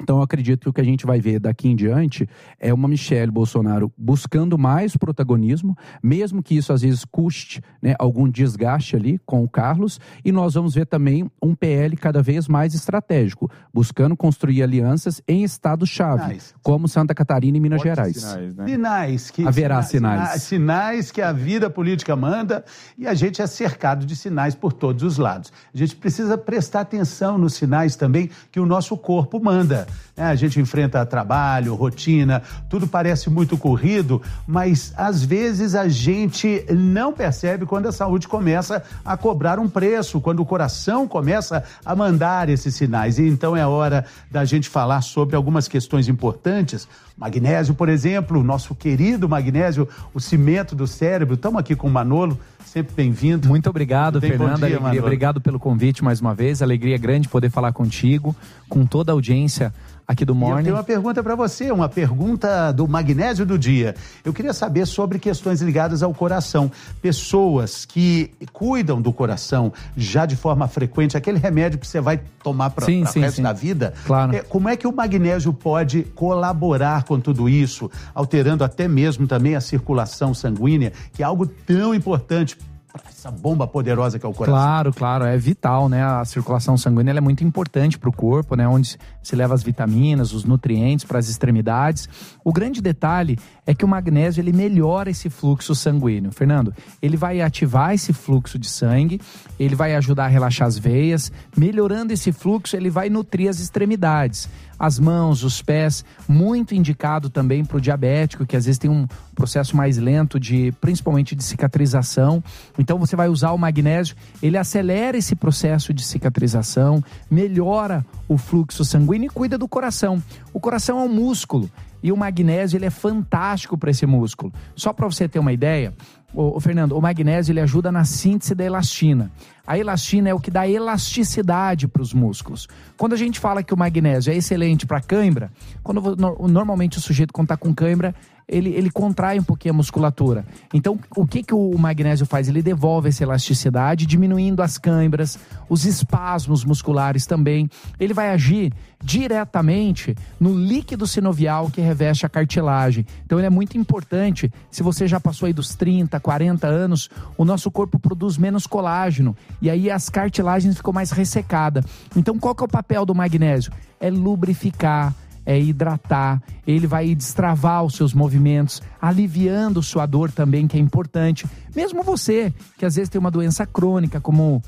Então, eu acredito que o que a gente vai ver daqui em diante é uma Michelle Bolsonaro buscando mais protagonismo, mesmo que isso às vezes custe, né, algum desgaste ali com o Carlos, e nós vamos ver também um P L cada vez mais estratégico, buscando construir alianças em estados-chave, sinais. Como Santa Catarina e Minas Fortes Gerais. Sinais, né? sinais que, Haverá sinais, sinais. Sinais que a vida política manda, e a gente é cercado de sinais por todos os lados. A gente precisa prestar atenção nos sinais também que o nosso corpo manda. É, a gente enfrenta trabalho, rotina, tudo parece muito corrido, mas às vezes a gente não percebe quando a saúde começa a cobrar um preço, quando o coração começa a mandar esses sinais. E então é hora da gente falar sobre algumas questões importantes. Magnésio, por exemplo, o nosso querido magnésio, o cimento do cérebro. Estamos aqui com o Manolo, sempre bem-vindo. Muito obrigado, Bem, Fernanda. Dia, alegria, obrigado pelo convite mais uma vez. Alegria grande poder falar contigo, com toda a audiência aqui do Morning. E eu tenho uma pergunta para você, uma pergunta do magnésio do dia. Eu queria saber sobre questões ligadas ao coração. Pessoas que cuidam do coração já de forma frequente, aquele remédio que você vai tomar para o resto sim. da vida. Claro. É, como é que o magnésio pode colaborar com tudo isso, alterando até mesmo também a circulação sanguínea, que é algo tão importante para essa bomba poderosa que é o coração? Claro, claro, é vital, né? A circulação sanguínea ela é muito importante para o corpo, né? Onde se leva as vitaminas, os nutrientes para as extremidades. O grande detalhe é que o magnésio ele melhora esse fluxo sanguíneo. Fernando, ele vai ativar esse fluxo de sangue, ele vai ajudar a relaxar as veias, melhorando esse fluxo, ele vai nutrir as extremidades. As mãos, os pés, muito indicado também para o diabético, que às vezes tem um processo mais lento, de, principalmente de cicatrização. Então você vai usar o magnésio, ele acelera esse processo de cicatrização, melhora o fluxo sanguíneo e cuida do coração. O coração é um músculo e o magnésio ele é fantástico para esse músculo. Só para você ter uma ideia, o, o Fernando, o magnésio ele ajuda na síntese da elastina. A elastina é o que dá elasticidade para os músculos. Quando a gente fala que o magnésio é excelente para cãibra, quando normalmente o sujeito quando está com cãibra, ele, ele contrai um pouquinho a musculatura. Então, o que, que o magnésio faz? Ele devolve essa elasticidade, diminuindo as cãibras, os espasmos musculares também. Ele vai agir diretamente no líquido sinovial que reveste a cartilagem. Então, ele é muito importante. Se você já passou aí dos trinta, quarenta anos, o nosso corpo produz menos colágeno. E aí as cartilagens ficam mais ressecadas. Então, qual que é o papel do magnésio? É lubrificar, é hidratar, ele vai destravar os seus movimentos, aliviando sua dor também, que é importante. Mesmo você, que às vezes tem uma doença crônica, como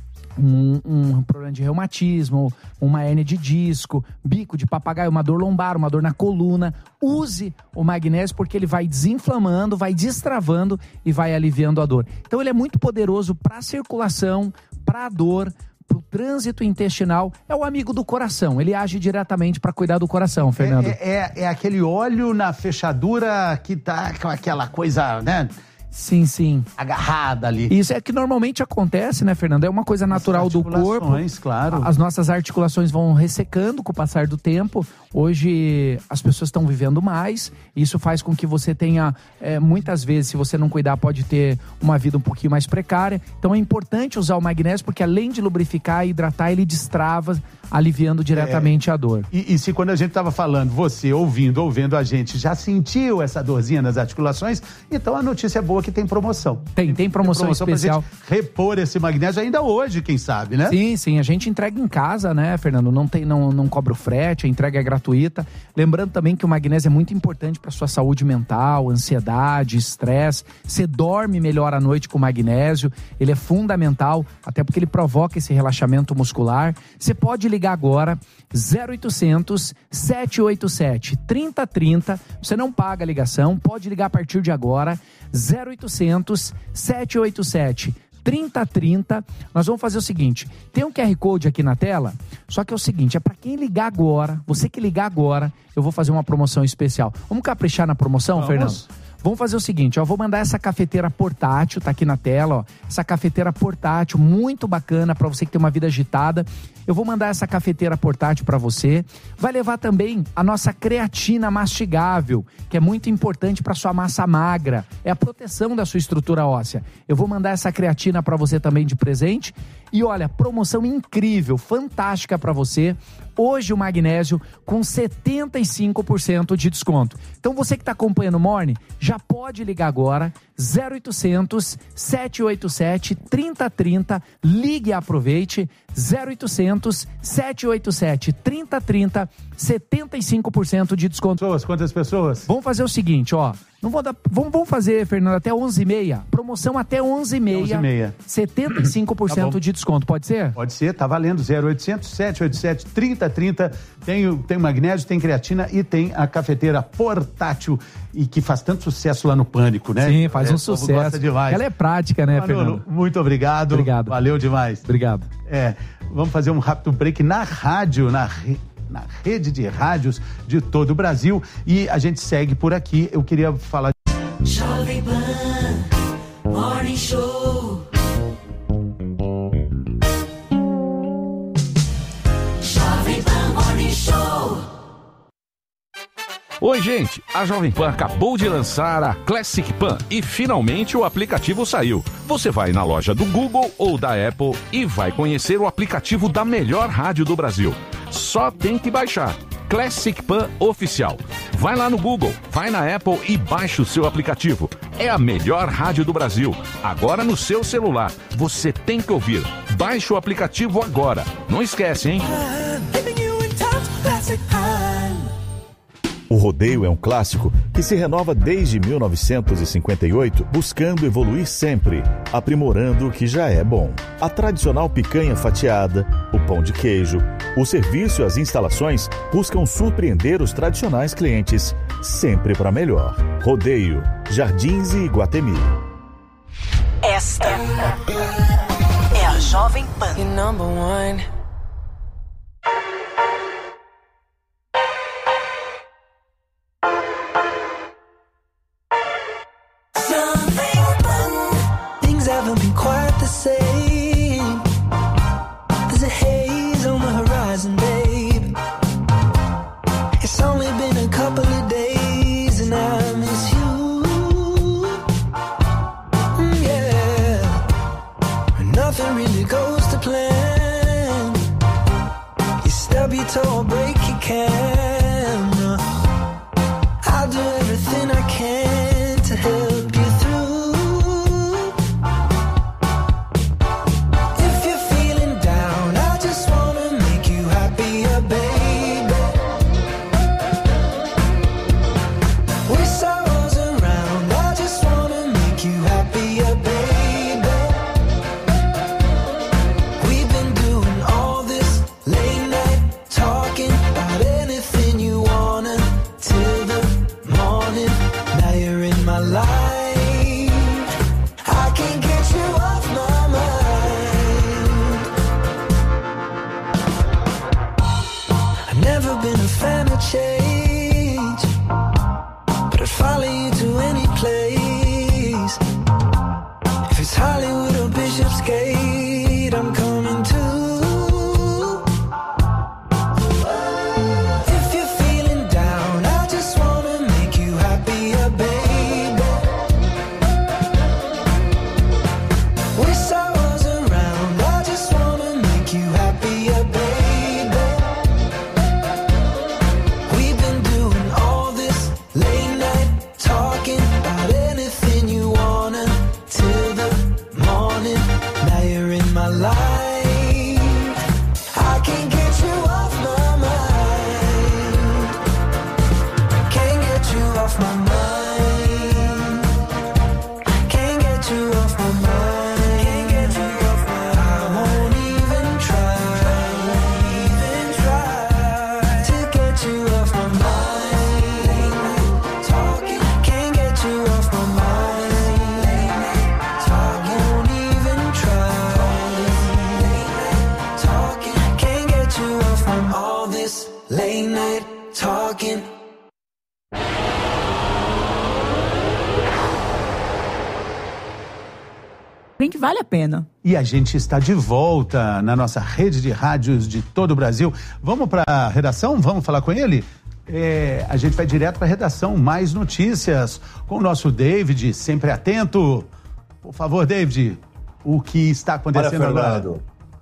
um, um problema de reumatismo, uma hérnia de disco, bico de papagaio, uma dor lombar, uma dor na coluna, use o magnésio porque ele vai desinflamando, vai destravando e vai aliviando a dor. Então ele é muito poderoso para a circulação, para a dor, para o trânsito intestinal, é o amigo do coração, ele age diretamente para cuidar do coração, Fernando. É, é, é aquele óleo na fechadura que tá com aquela coisa, né? Sim, sim. Agarrada ali. Isso é que normalmente acontece, né, Fernando? É uma coisa natural do corpo. Claro. As nossas articulações vão ressecando com o passar do tempo. Hoje as pessoas estão vivendo mais. Isso faz com que você tenha, é, muitas vezes, se você não cuidar, pode ter uma vida um pouquinho mais precária. Então é importante usar o magnésio porque além de lubrificar e hidratar, ele destrava, aliviando diretamente é, a dor. E, e se quando a gente estava falando, você ouvindo, ouvindo a gente, já sentiu essa dorzinha nas articulações, então a notícia é boa que tem promoção. Tem, tem promoção, tem promoção especial. Pra gente repor esse magnésio ainda hoje, quem sabe, né? Sim, sim, a gente entrega em casa, né, Fernando? Não, tem, não, não cobra o frete, a entrega é gratuita. Lembrando também que o magnésio é muito importante para sua saúde mental, ansiedade, estresse. Você dorme melhor à noite com o magnésio, ele é fundamental, até porque ele provoca esse relaxamento muscular. Você pode ligar agora, zero oitocentos, sete oito sete, três zero três zero, você não paga a ligação, pode ligar a partir de agora, zero oitocentos, sete oito sete, três zero três zero. Nós vamos fazer o seguinte, tem um Q R Code aqui na tela, só que é o seguinte, é para quem ligar agora, você que ligar agora, eu vou fazer uma promoção especial. Vamos caprichar na promoção, Vamos. Fernando? Vamos fazer o seguinte, ó, vou mandar essa cafeteira portátil, tá aqui na tela, ó, essa cafeteira portátil, muito bacana para você que tem uma vida agitada. Eu vou mandar essa cafeteira portátil para você. Vai levar também a nossa creatina mastigável, que é muito importante para sua massa magra, é a proteção da sua estrutura óssea. Eu vou mandar essa creatina para você também de presente. E olha, promoção incrível, fantástica para você. Hoje o magnésio com setenta e cinco por cento de desconto. Então você que está acompanhando o Morning, já pode ligar agora, zero oitocentos, sete oito sete, três zero três zero, ligue e aproveite, zero oitocentos, sete oito sete, três zero três zero, setenta e cinco por cento de desconto. Pessoas, quantas pessoas? Vamos fazer o seguinte, ó, não vou dar, vamos, vamos fazer, Fernando, até onze e meia, promoção até onze e meia, onze e meia. setenta e cinco por cento Tá de desconto, pode ser? Pode ser, tá valendo, zero oitocentos, sete oito sete, três zero três zero, tem, o- tem magnésio, tem creatina e tem a cafeteira portátil e que faz tanto sucesso lá no Pânico, né? Sim, faz É, um o povo sucesso. gosta demais. Ela é prática, né, Manolo, Fernando? muito obrigado. Obrigado. Valeu demais. Obrigado. É, vamos fazer um rápido break na rádio, na, re- na rede de rádios de todo o Brasil e a gente segue por aqui. Eu queria falar Jovem Pan Morning Show. Jovem Pan Morning Show. Oi, gente! A Jovem Pan acabou de lançar a Classic Pan e finalmente o aplicativo saiu. Você vai na loja do Google ou da Apple e vai conhecer o aplicativo da melhor rádio do Brasil. Só tem que baixar. Classic Pan Oficial. Vai lá no Google, vai na Apple e baixa o seu aplicativo. É a melhor rádio do Brasil. Agora no seu celular. Você tem que ouvir. Baixe o aplicativo agora. Não esquece, hein? O rodeio é um clássico que se renova desde mil novecentos e cinquenta e oito, buscando evoluir sempre, aprimorando o que já é bom. A tradicional picanha fatiada, o pão de queijo, o serviço e as instalações buscam surpreender os tradicionais clientes, sempre para melhor. Rodeio, Jardins e Iguatemi. Esta é a Jovem Pan. Number one. Things haven't been quite the same. There's a haze on the horizon, babe. It's only been a couple of days and I miss you. Mm, yeah. Nothing really goes to plan. You stub your toe or break your camera. I'll do everything I can to help you through. If you're feeling down, I just wanna make you happier, baby. With sorrows around, I just wanna make you happier, baby. We've been doing all this late night talking about anything you wanna till the morning. Now you're in my life. I can't get you off my mind. I've never been a fan of change, but I'd follow you to any place. If it's Hollywood or Bishopsgate, I'm coming too. If you're feeling down, I just wanna make you happier, baby. With sorrows around, I just wanna make you happier, baby. We've been doing all this late night talking about anything you wanna till the morning. Now you're in my life. I can't get you off my mind. Can't get you off my mind. Can't get you off my mind. Can't get you off my mind. I won't even try. Even try to get you off my mind. Late night talking. Can't get you off my mind. Late night talking. Won't even try. Late night talking. Can't get you off from all this late night talking. Bem que vale a pena. E a gente está de volta na nossa rede de rádios de todo o Brasil. Vamos para a redação? Vamos falar com ele? É, a gente vai direto para a redação. Mais notícias com o nosso David, sempre atento. Por favor, David, o que está acontecendo Olha, agora? Fernando,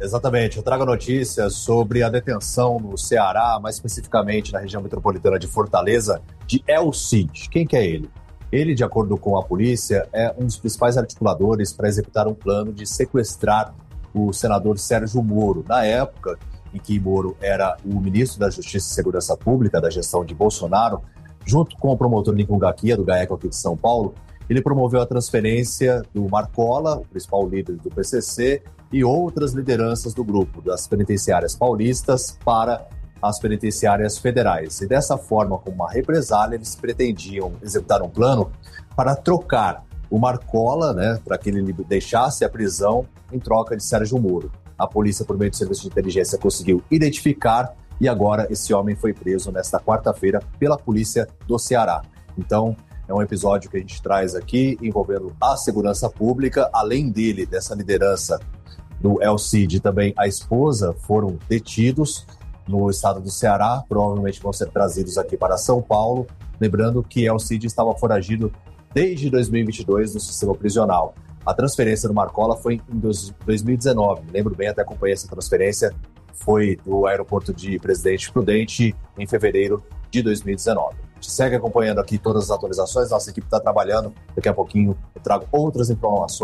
Exatamente, eu trago notícias sobre a detenção no Ceará, mais especificamente na região metropolitana de Fortaleza, de El Cid. Quem que é ele? Ele, de acordo com a polícia, é um dos principais articuladores para executar um plano de sequestrar o senador Sérgio Moro. Na época em que Moro era o ministro da Justiça e Segurança Pública da gestão de Bolsonaro, junto com o promotor Lincoln Gaquia, do GAECO aqui de São Paulo, ele promoveu a transferência do Marcola, o principal líder do P C C, e outras lideranças do grupo, das penitenciárias paulistas para as penitenciárias federais. E dessa forma, como uma represália, eles pretendiam executar um plano para trocar o Marcola, né, para que ele deixasse a prisão em troca de Sérgio Moro. A polícia, por meio do serviço de inteligência, conseguiu identificar e agora esse homem foi preso nesta quarta-feira pela polícia do Ceará. Então, é um episódio que a gente traz aqui envolvendo a segurança pública. Além dele, dessa liderança do El Cid, também a esposa foram detidos no estado do Ceará, provavelmente vão ser trazidos aqui para São Paulo. Lembrando que El Cid estava foragido desde dois mil e vinte e dois no sistema prisional. A transferência do Marcola foi em dois mil e dezenove, me lembro bem, até acompanhei essa transferência, foi do aeroporto de Presidente Prudente em fevereiro de dois mil e dezenove. A gente segue acompanhando aqui todas as atualizações, nossa equipe está trabalhando, daqui a pouquinho eu trago outras informações